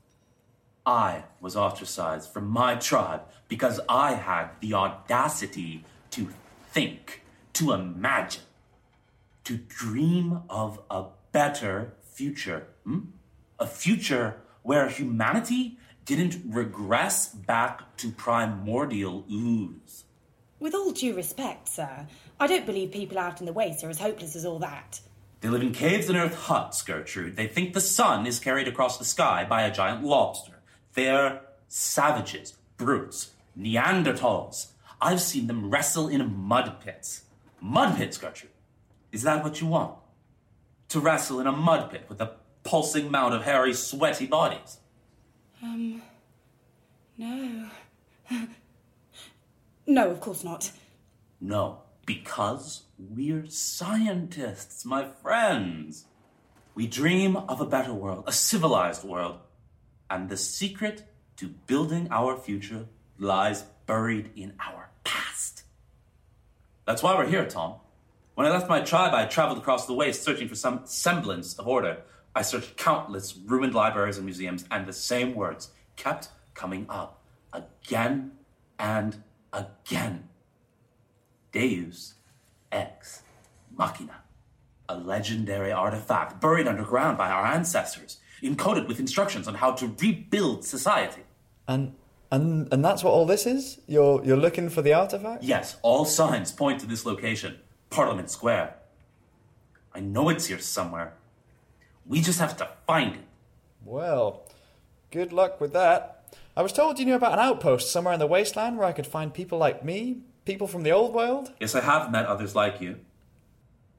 I was ostracized from my tribe because I had the audacity to think, to imagine, to dream of a better future. Hmm? A future where humanity didn't regress back to primordial ooze. With all due respect, sir, I don't believe people out in the waste are as hopeless as all that. They live in caves and earth huts, Gertrude. They think the sun is carried across the sky by a giant lobster. They're savages, brutes, Neanderthals. I've seen them wrestle in mud pits. Mud pits, Gertrude. Is that what you want? To wrestle in a mud pit with a pulsing mound of hairy, sweaty bodies? Um, no. No, of course not. No, because we're scientists, my friends. We dream of a better world, a civilized world. And the secret to building our future lies buried in our past. That's why we're here, Tom. When I left my tribe, I traveled across the waste searching for some semblance of order. I searched countless ruined libraries and museums, and the same words kept coming up again and again. Deus ex machina, a legendary artifact buried underground by our ancestors, encoded with instructions on how to rebuild society. And and and that's what all this is? You're you're looking for the artifact? Yes, all signs point to this location, Parliament Square. I know it's here somewhere. We just have to find it. Well, good luck with that. I was told you knew about an outpost somewhere in the wasteland where I could find people like me, people from the old world. Yes, I have met others like you.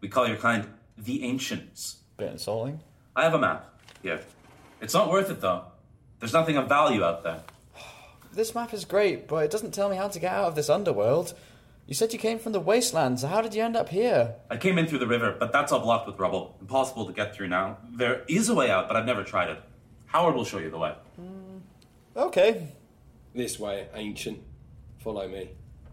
We call your kind the Ancients. Bit insulting. I have a map here. It's not worth it, though. There's nothing of value out there. This map is great, but it doesn't tell me how to get out of this underworld. You said you came from the wastelands. How did you end up here? I came in through the river, but that's all blocked with rubble. Impossible to get through now. There is a way out, but I've never tried it. Howard will show you the way. Mm, okay. This way, Ancient. Follow me.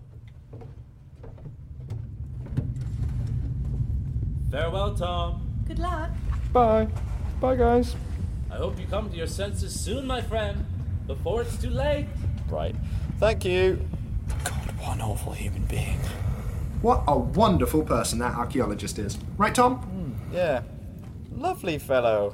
Farewell, Tom. Good luck. Bye. Bye, guys. I hope you come to your senses soon, my friend, before it's too late. Right. Thank you. God, what an awful human being. What a wonderful person that archaeologist is. Right, Tom? Mm, yeah. Lovely fellow.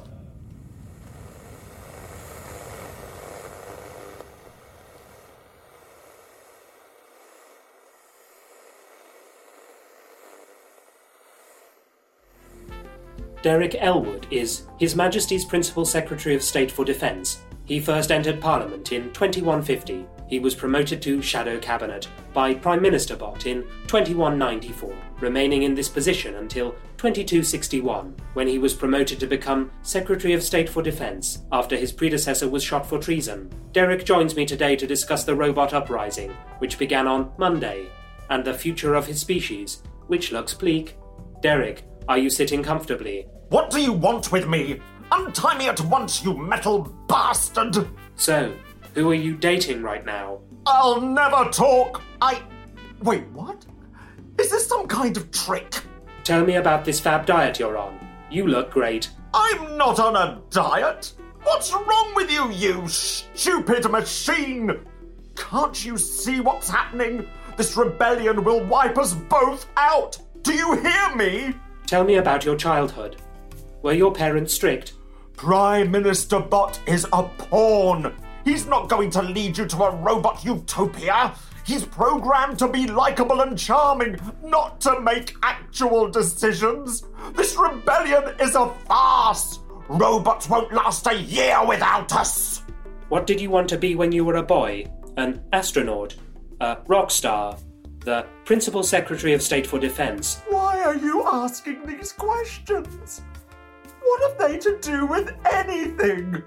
Derek Elwood is His Majesty's Principal Secretary of State for Defence. He first entered Parliament in twenty-one fifty. He was promoted to Shadow Cabinet by Prime Minister Bott in twenty-one ninety-four, remaining in this position until twenty-two sixty-one, when he was promoted to become Secretary of State for Defence after his predecessor was shot for treason. Derek joins me today to discuss the robot uprising, which began on Monday, and the future of his species, which looks bleak. Derek, are you sitting comfortably? What do you want with me? Untie me at once, you metal bastard! So, who are you dating right now? I'll never talk! I... Wait, what? Is this some kind of trick? Tell me about this fab diet you're on. You look great. I'm not on a diet! What's wrong with you, you stupid machine? Can't you see what's happening? This rebellion will wipe us both out! Do you hear me? Tell me about your childhood. Were your parents strict? Prime Minister Bott is a pawn. He's not going to lead you to a robot utopia. He's programmed to be likable and charming, not to make actual decisions. This rebellion is a farce. Robots won't last a year without us. What did you want to be when you were a boy? An astronaut? A rock star? The Principal Secretary of State for Defence? Why are you asking these questions? What have they to do with anything?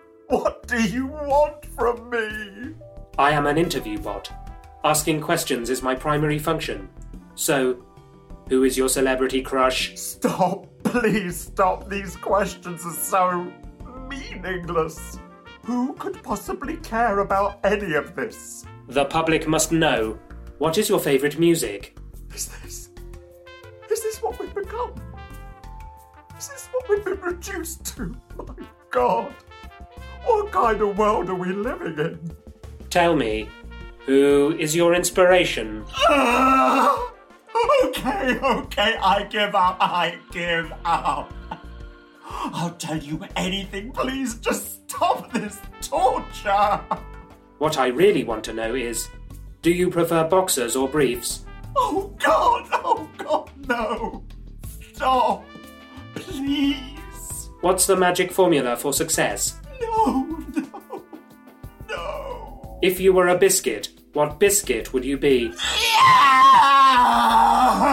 What do you want from me? I am an interview bot. Asking questions is my primary function. So, who is your celebrity crush? Stop, please stop. These questions are so meaningless. Who could possibly care about any of this? The public must know. What is your favourite music? Is this... Is this what we've become? Is this what we've been reduced to? My God. What kind of world are we living in? Tell me, who is your inspiration? Uh, okay, okay, I give up, I give up. I'll tell you anything, please just stop this torture. What I really want to know is, do you prefer boxers or briefs? Oh God, oh God, no. Stop, please. What's the magic formula for success? No, no, no. If you were a biscuit, what biscuit would you be? Yeah!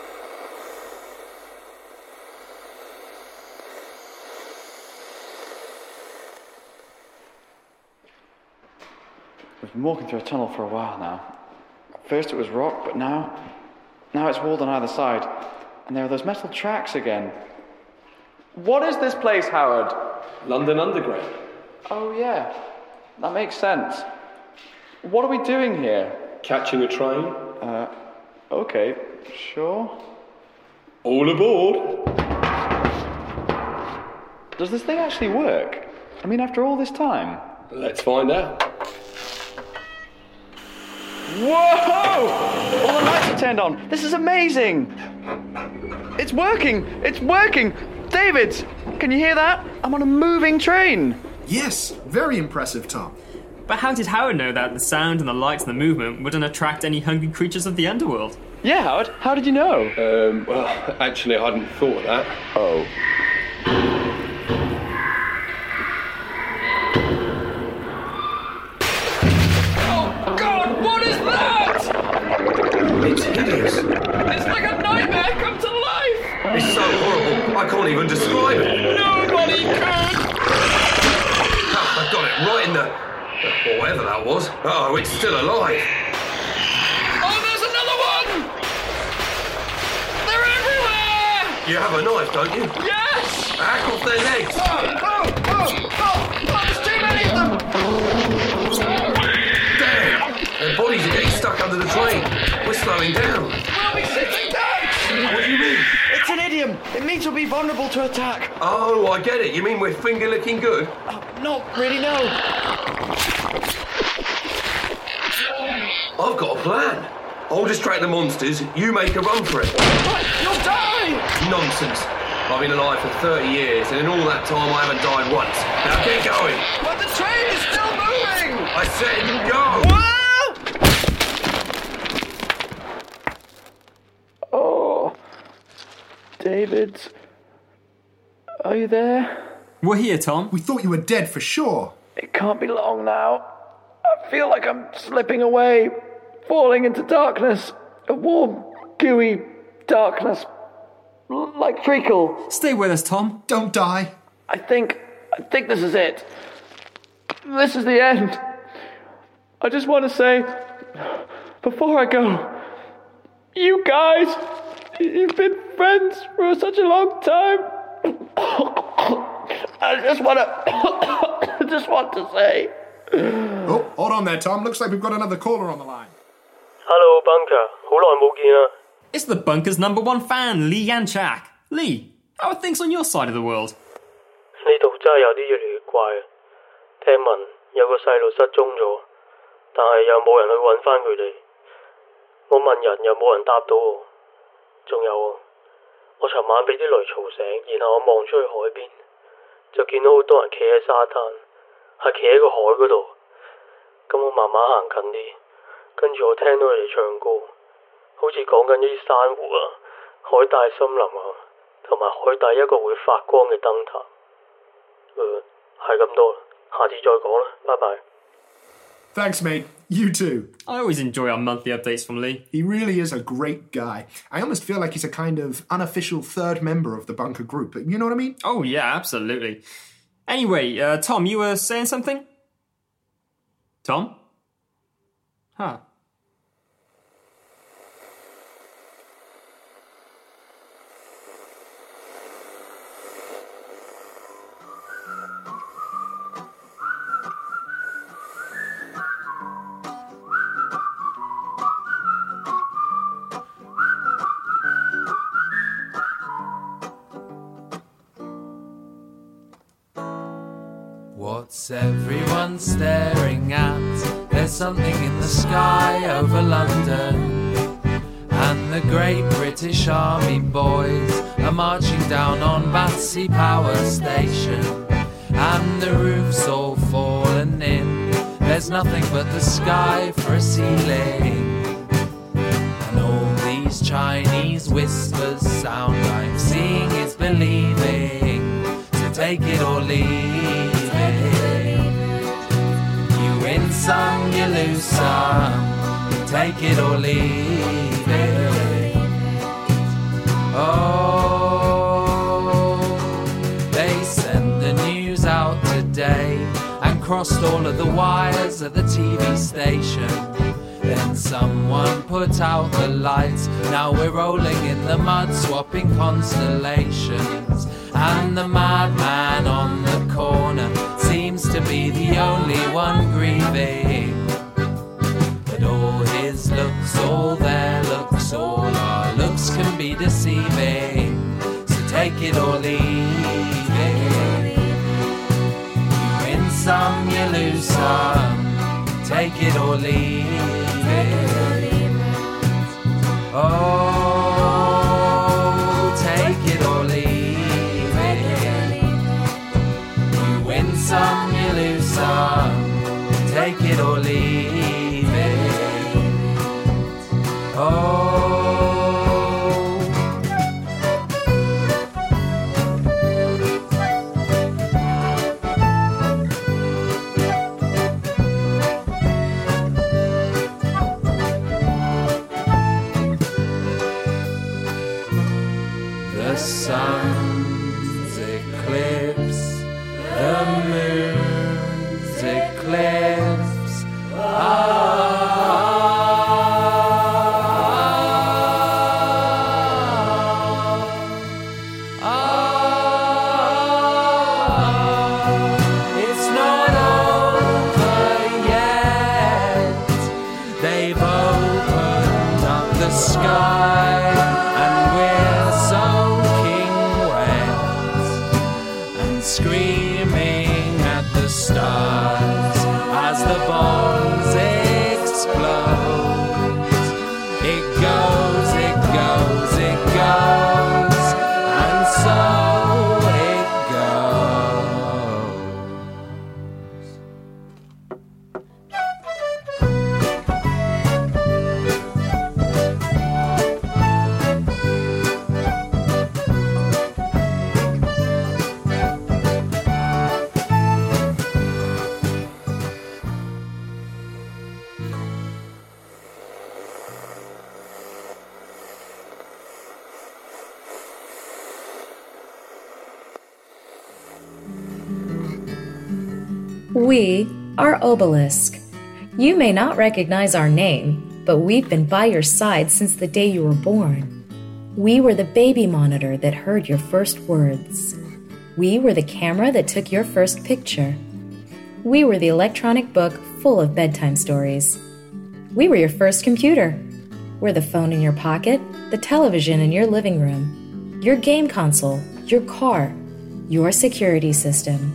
We've been walking through a tunnel for a while now. First it was rock, but now... Now it's walled on either side. And there are those metal tracks again. What is this place, Howard? London Underground. Oh, yeah. That makes sense. What are we doing here? Catching a train. Uh, okay, sure. All aboard. Does this thing actually work? I mean, after all this time? Let's find out. Whoa! All the lights are turned on. This is amazing. It's working. It's working. David, can you hear that? I'm on a moving train. Yes, very impressive, Tom. But how did Howard know that the sound and the lights and the movement wouldn't attract any hungry creatures of the underworld? Yeah, Howard, how did you know? Um, well, actually, I hadn't thought of that. Oh. Oh, God, what is that? It's hideous. It's like a nightmare come to life. can't even describe it. Nobody can! Ah, I got it right in the... or whatever that was. Oh, it's still alive. Oh, there's another one! They're everywhere! You have a knife, don't you? Yes! Hack off their legs. Oh, oh, oh, oh, oh, there's too many of them! Damn! Their bodies are getting stuck under the train. We're slowing down. We'll be sitting down! What do you mean? It's an idiom. It means we'll be vulnerable to attack. Oh, I get it. You mean we're finger-licking good? Uh, not really, no. I've got a plan. I'll distract the monsters, you make a run for it. But you'll die! Nonsense. I've been alive for thirty years, and in all that time I haven't died once. Now get going. But the train is still moving! I said go! Oh, David, are you there? We're here, Tom. We thought you were dead for sure. It can't be long now. I feel like I'm slipping away, falling into darkness. A warm, gooey darkness. Like treacle. Stay with us, Tom. Don't die. I think, I think this is it. This is the end. I just want to say, before I go, you guys, you've been friends for such a long time. I just want to, I just want to say. Oh, hold on there, Tom. Looks like we've got another caller on the line. Hello, Bunker. 好耐冇見啦。 It's the Bunker's number one fan, Lee Yanchak. Lee, how are things on your side of the world? 呢度真係有啲越嚟越怪啊！聽聞有個細路失蹤咗，但係又冇人去揾返佢哋。我問人又冇人答到我。仲有啊，我尋晚俾啲雷嘈醒，然後我望出去海邊，就見到好多人企喺沙灘，係企喺個海嗰度。咁我慢慢行近啲，跟住我聽到佢哋唱歌。 好似講緊啲珊瑚啊、海帶森林啊，同埋海底一個會發光嘅燈塔。誒，係咁多啦，下次再講啦，拜拜。 Thanks, mate. You too. I always enjoy our monthly updates from Lee. He really is a great guy. I almost feel like he's a kind of unofficial third member of the Bunker group. You know what I mean? Oh, yeah, absolutely. Anyway, uh, Tom, you were saying something? Tom? Huh. What's everyone staring at? There's something in the sky over London, and the great British Army boys are marching down on Battersea Power Station, and the roof's all fallen in. There's nothing but the sky for a ceiling, and all these Chinese whispers sound like seeing is believing. So take it or leave. You win some, you lose some. Take it or leave it. Oh, they sent the news out today and crossed all of the wires at the T V station. Then someone put out the lights. Now we're rolling in the mud, swapping constellations. And the madman on the corner seems to be the only one grieving. But all his looks, all their looks, all our looks can be deceiving. So take it or leave it. You win some, you lose some. Take it or leave it. Oh, take it or leave it. You win some, you lose some. Take it or leave it. Oh. screaming at the stars as the bombs explode. It goes, it goes, it goes, and so it We are Obelisk. You may not recognize our name, but we've been by your side since the day you were born. We were the baby monitor that heard your first words. We were the camera that took your first picture. We were the electronic book full of bedtime stories. We were your first computer. We're the phone in your pocket, the television in your living room, your game console, your car, your security system.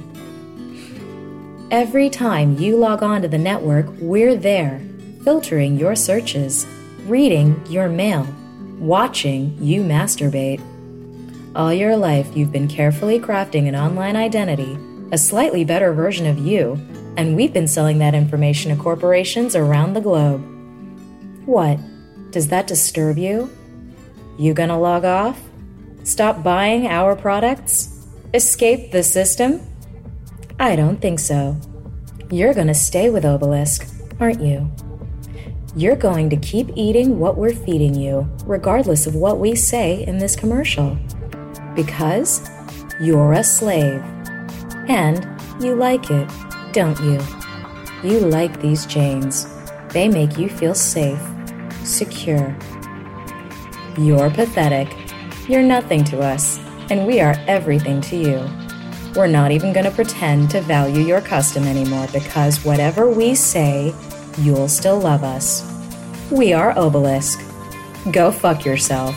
Every time you log on to the network, we're there, filtering your searches, reading your mail, watching you masturbate. All your life, you've been carefully crafting an online identity, a slightly better version of you, and we've been selling that information to corporations around the globe. What? Does that disturb you? You gonna log off? Stop buying our products? Escape the system? I don't think so. You're gonna stay with Obelisk, aren't you? You're going to keep eating what we're feeding you, regardless of what we say in this commercial. Because you're a slave. And you like it, don't you? You like these chains. They make you feel safe, secure. You're pathetic. You're nothing to us, and we are everything to you. We're not even going to pretend to value your custom anymore because whatever we say, you'll still love us. We are Obelisk. Go fuck yourself.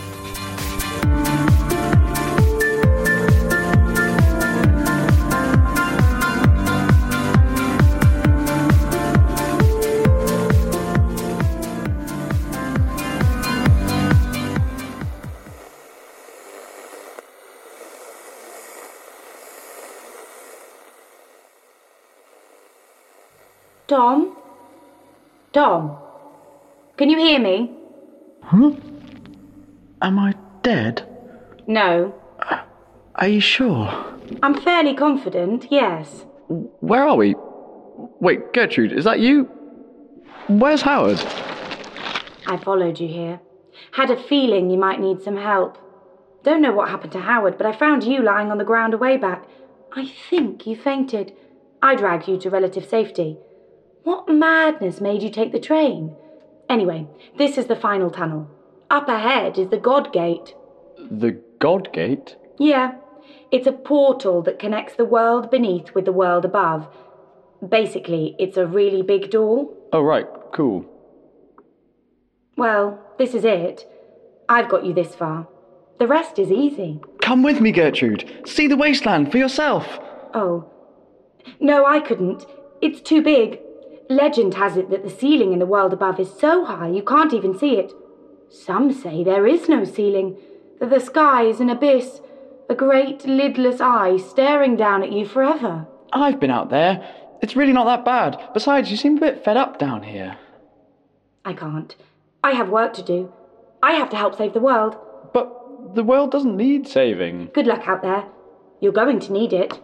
Dom? Dom? Can you hear me? Huh? Am I dead? No. Are you sure? I'm fairly confident, yes. Where are we? Wait, Gertrude, is that you? Where's Howard? I followed you here. Had a feeling you might need some help. Don't know what happened to Howard, but I found you lying on the ground a way back. I think you fainted. I dragged you to relative safety. What madness made you take the train? Anyway, this is the final tunnel. Up ahead is the God Gate. The God Gate? Yeah, it's a portal that connects the world beneath with the world above. Basically, it's a really big door. Oh, right, cool. Well, this is it. I've got you this far. The rest is easy. Come with me, Gertrude. See the wasteland for yourself. Oh. No, I couldn't. It's too big. Legend has it that the ceiling in the world above is so high you can't even see it. Some say there is no ceiling, that the sky is an abyss, a great lidless eye staring down at you forever. I've been out there. It's really not that bad. Besides, you seem a bit fed up down here. I can't. I have work to do. I have to help save the world. But the world doesn't need saving. Good luck out there. You're going to need it.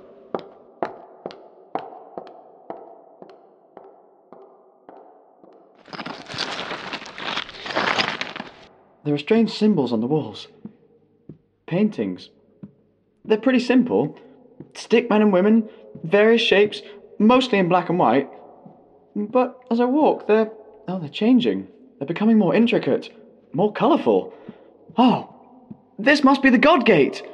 There are strange symbols on the walls. Paintings. They're pretty simple. Stick men and women, various shapes, mostly in black and white. But as I walk, they're... oh, they're changing. They're becoming more intricate, more colourful. Oh, this must be the God Gate.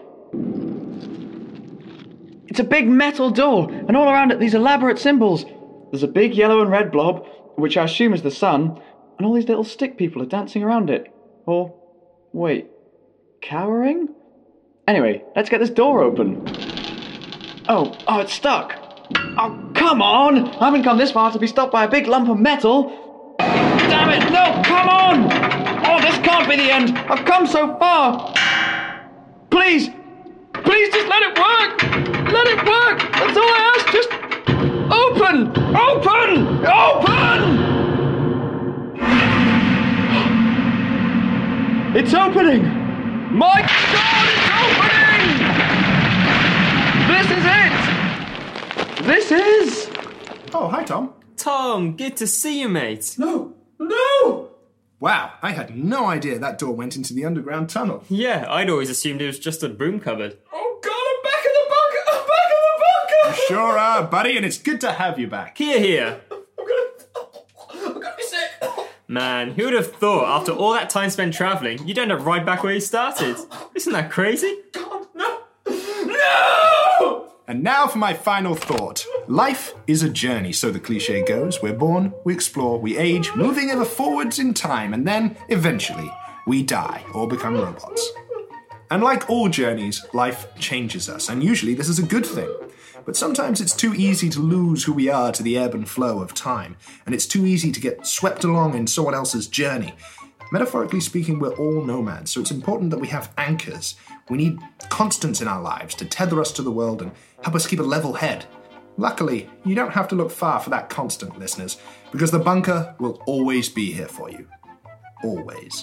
It's a big metal door, and all around it these elaborate symbols. There's a big yellow and red blob, which I assume is the sun, and all these little stick people are dancing around it. Or, wait, cowering? Anyway, let's get this door open. Oh, oh, it's stuck. Oh, come on! I haven't come this far to be stopped by a big lump of metal. Damn it, no, come on! Oh, this can't be the end. I've come so far. Please, please just let it work. Let it work. That's all I ask. Just open, open, open! It's opening! My God, it's opening! This is it! This is... Oh, hi, Tom. Tom, good to see you, mate. No, no! Wow, I had no idea that door went into the underground tunnel. Yeah, I'd always assumed it was just a broom cupboard. Oh, God, I'm back in the bunker! I'm back in the bunker! You sure are, buddy, and it's good to have you back. Here, here. I'm gonna be sick. Man, who would have thought after all that time spent travelling, you'd end up right back where you started? Isn't that crazy? God, no! No! And now for my final thought. Life is a journey, so the cliche goes. We're born, we explore, we age, moving ever forwards in time, and then, eventually, we die or become robots. And like all journeys, life changes us, and usually this is a good thing. But sometimes it's too easy to lose who we are to the ebb and flow of time, and it's too easy to get swept along in someone else's journey. Metaphorically speaking, we're all nomads, so it's important that we have anchors. We need constants in our lives to tether us to the world and help us keep a level head. Luckily, you don't have to look far for that constant, listeners, because the bunker will always be here for you. Always.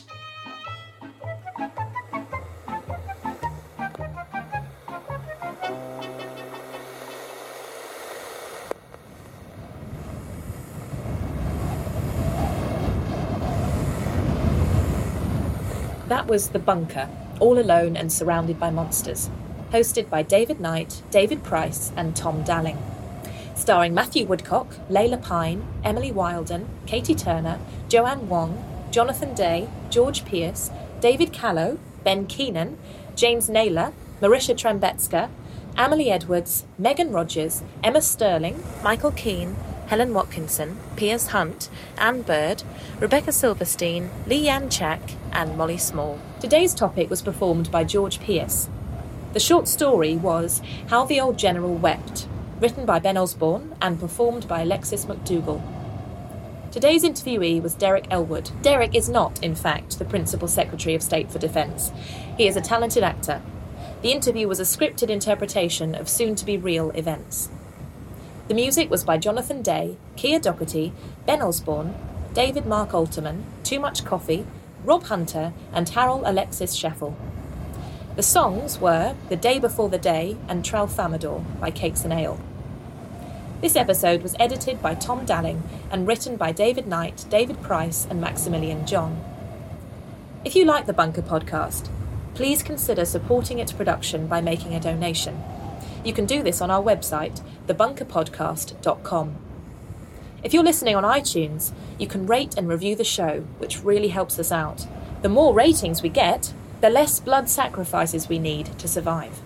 That was The Bunker, all alone and surrounded by monsters, hosted by David Knight, David Price and Tom Dalling. Starring Matthew Woodcock, Layla Pine, Emily Wilden, Katie Turner, Joanne Wong, Jonathan Day, George Pierce, David Callow, Ben Keenan, James Naylor, Marisha Trembetska, Amelie Edwards, Megan Rogers, Emma Sterling, Michael Keane, Helen Watkinson, Piers Hunt, Anne Bird, Rebecca Silverstein, Leanne Chack and Molly Small. Today's topic was performed by George Pierce. The short story was How the Old General Wept, written by Ben Osborne and performed by Alexis McDougall. Today's interviewee was Derek Elwood. Derek is not, in fact, the Principal Secretary of State for Defence. He is a talented actor. The interview was a scripted interpretation of soon-to-be-real events. The music was by Jonathan Day, Keir Doherty, Ben Osborne, David Mark Alterman, Too Much Coffee, Rob Hunter and Harold Alexis Scheffel. The songs were The Day Before the Day and Tralfamadore by Cakes and Ale. This episode was edited by Tom Dalling and written by David Knight, David Price and Maximilian John. If you like the Bunker podcast, please consider supporting its production by making a donation. You can do this on our website, the bunker podcast dot com. If you're listening on iTunes, you can rate and review the show, which really helps us out. The more ratings we get, the less blood sacrifices we need to survive.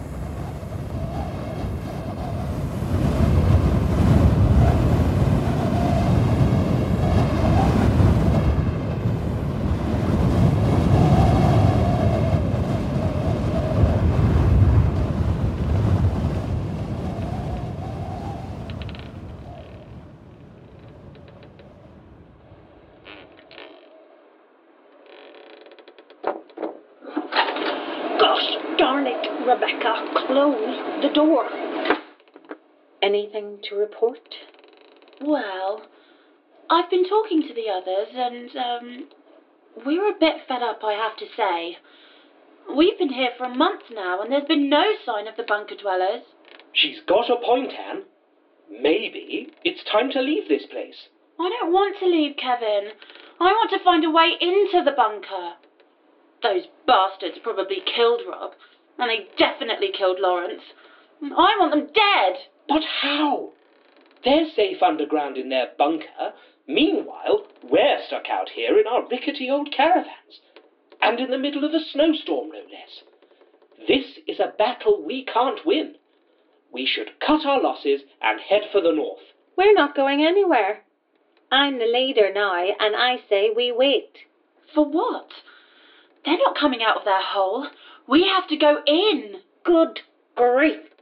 Rebecca, close the door. Anything to report? Well, I've been talking to the others and, um, we're a bit fed up, I have to say. We've been here for a month now and there's been no sign of the bunker dwellers. She's got a point, Anne. Maybe it's time to leave this place. I don't want to leave, Kevin. I want to find a way into the bunker. Those bastards probably killed Rob. And they definitely killed Lawrence. I want them dead. But how? They're safe underground in their bunker. Meanwhile, we're stuck out here in our rickety old caravans. And in the middle of a snowstorm, no less. This is a battle we can't win. We should cut our losses and head for the north. We're not going anywhere. I'm the leader now, and I say we wait. For what? They're not coming out of their hole. We have to go in. Good grief.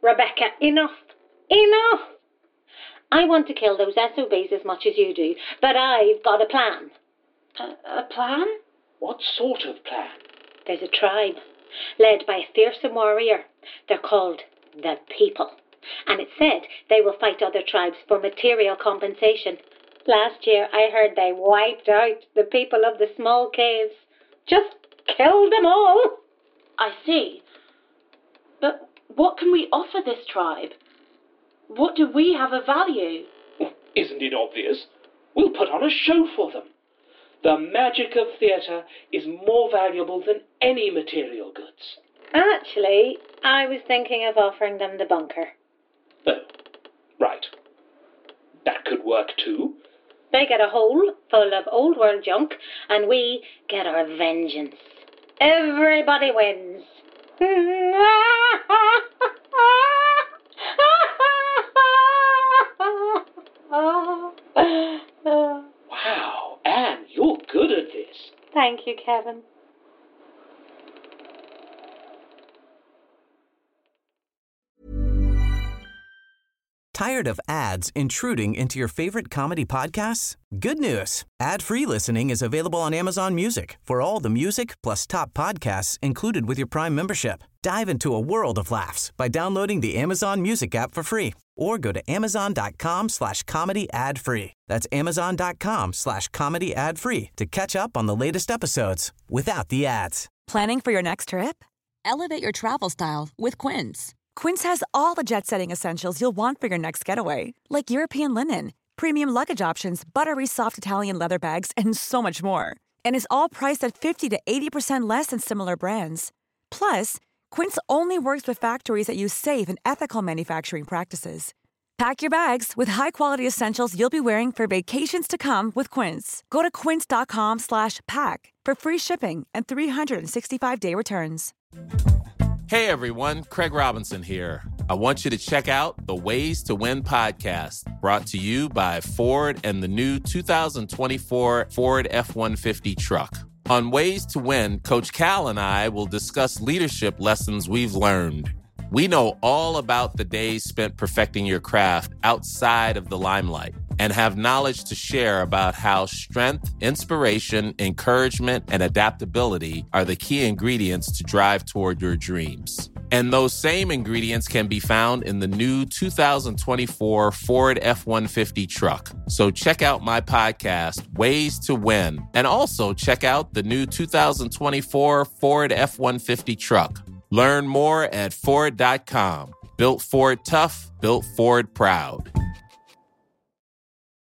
Rebecca, enough. Enough! I want to kill those S O Bs as much as you do, but I've got a plan. A, a plan? What sort of plan? There's a tribe, led by a fearsome warrior. They're called the People. And it's said they will fight other tribes for material compensation. Last year I heard they wiped out the people of the small caves. Just killed them all. I see. But what can we offer this tribe? What do we have of value? Isn't it obvious? We'll put on a show for them. The magic of theatre is more valuable than any material goods. Actually, I was thinking of offering them the bunker. Oh, right. That could work too. They get a hole full of old world junk, and we get our vengeance. Everybody wins. Wow, Anne, you're good at this. Thank you, Kevin. Tired of ads intruding into your favorite comedy podcasts? Good news. Ad-free listening is available on Amazon Music for all the music plus top podcasts included with your Prime membership. Dive into a world of laughs by downloading the Amazon Music app for free or go to amazon.com slash comedy ad free. That's amazon.com slash comedy ad free to catch up on the latest episodes without the ads. Planning for your next trip? Elevate your travel style with Quince. Quince has all the jet-setting essentials you'll want for your next getaway, like European linen, premium luggage options, buttery soft Italian leather bags, and so much more. And is all priced at fifty to eighty percent less than similar brands. Plus, Quince only works with factories that use safe and ethical manufacturing practices. Pack your bags with high-quality essentials you'll be wearing for vacations to come with Quince. Go to quince.com slash pack for free shipping and three sixty-five day returns. Hey everyone, Craig Robinson here. I want you to check out the Ways to Win podcast, brought to you by Ford and the new two thousand twenty-four Ford F one fifty truck. On Ways to Win, Coach Cal and I will discuss leadership lessons we've learned. We know all about the days spent perfecting your craft outside of the limelight and have knowledge to share about how strength, inspiration, encouragement, and adaptability are the key ingredients to drive toward your dreams. And those same ingredients can be found in the new two thousand twenty-four Ford F one fifty truck. So check out my podcast, Ways to Win, and also check out the new two thousand twenty-four Ford F one fifty truck. Learn more at Ford dot com. Built Ford tough, built Ford proud.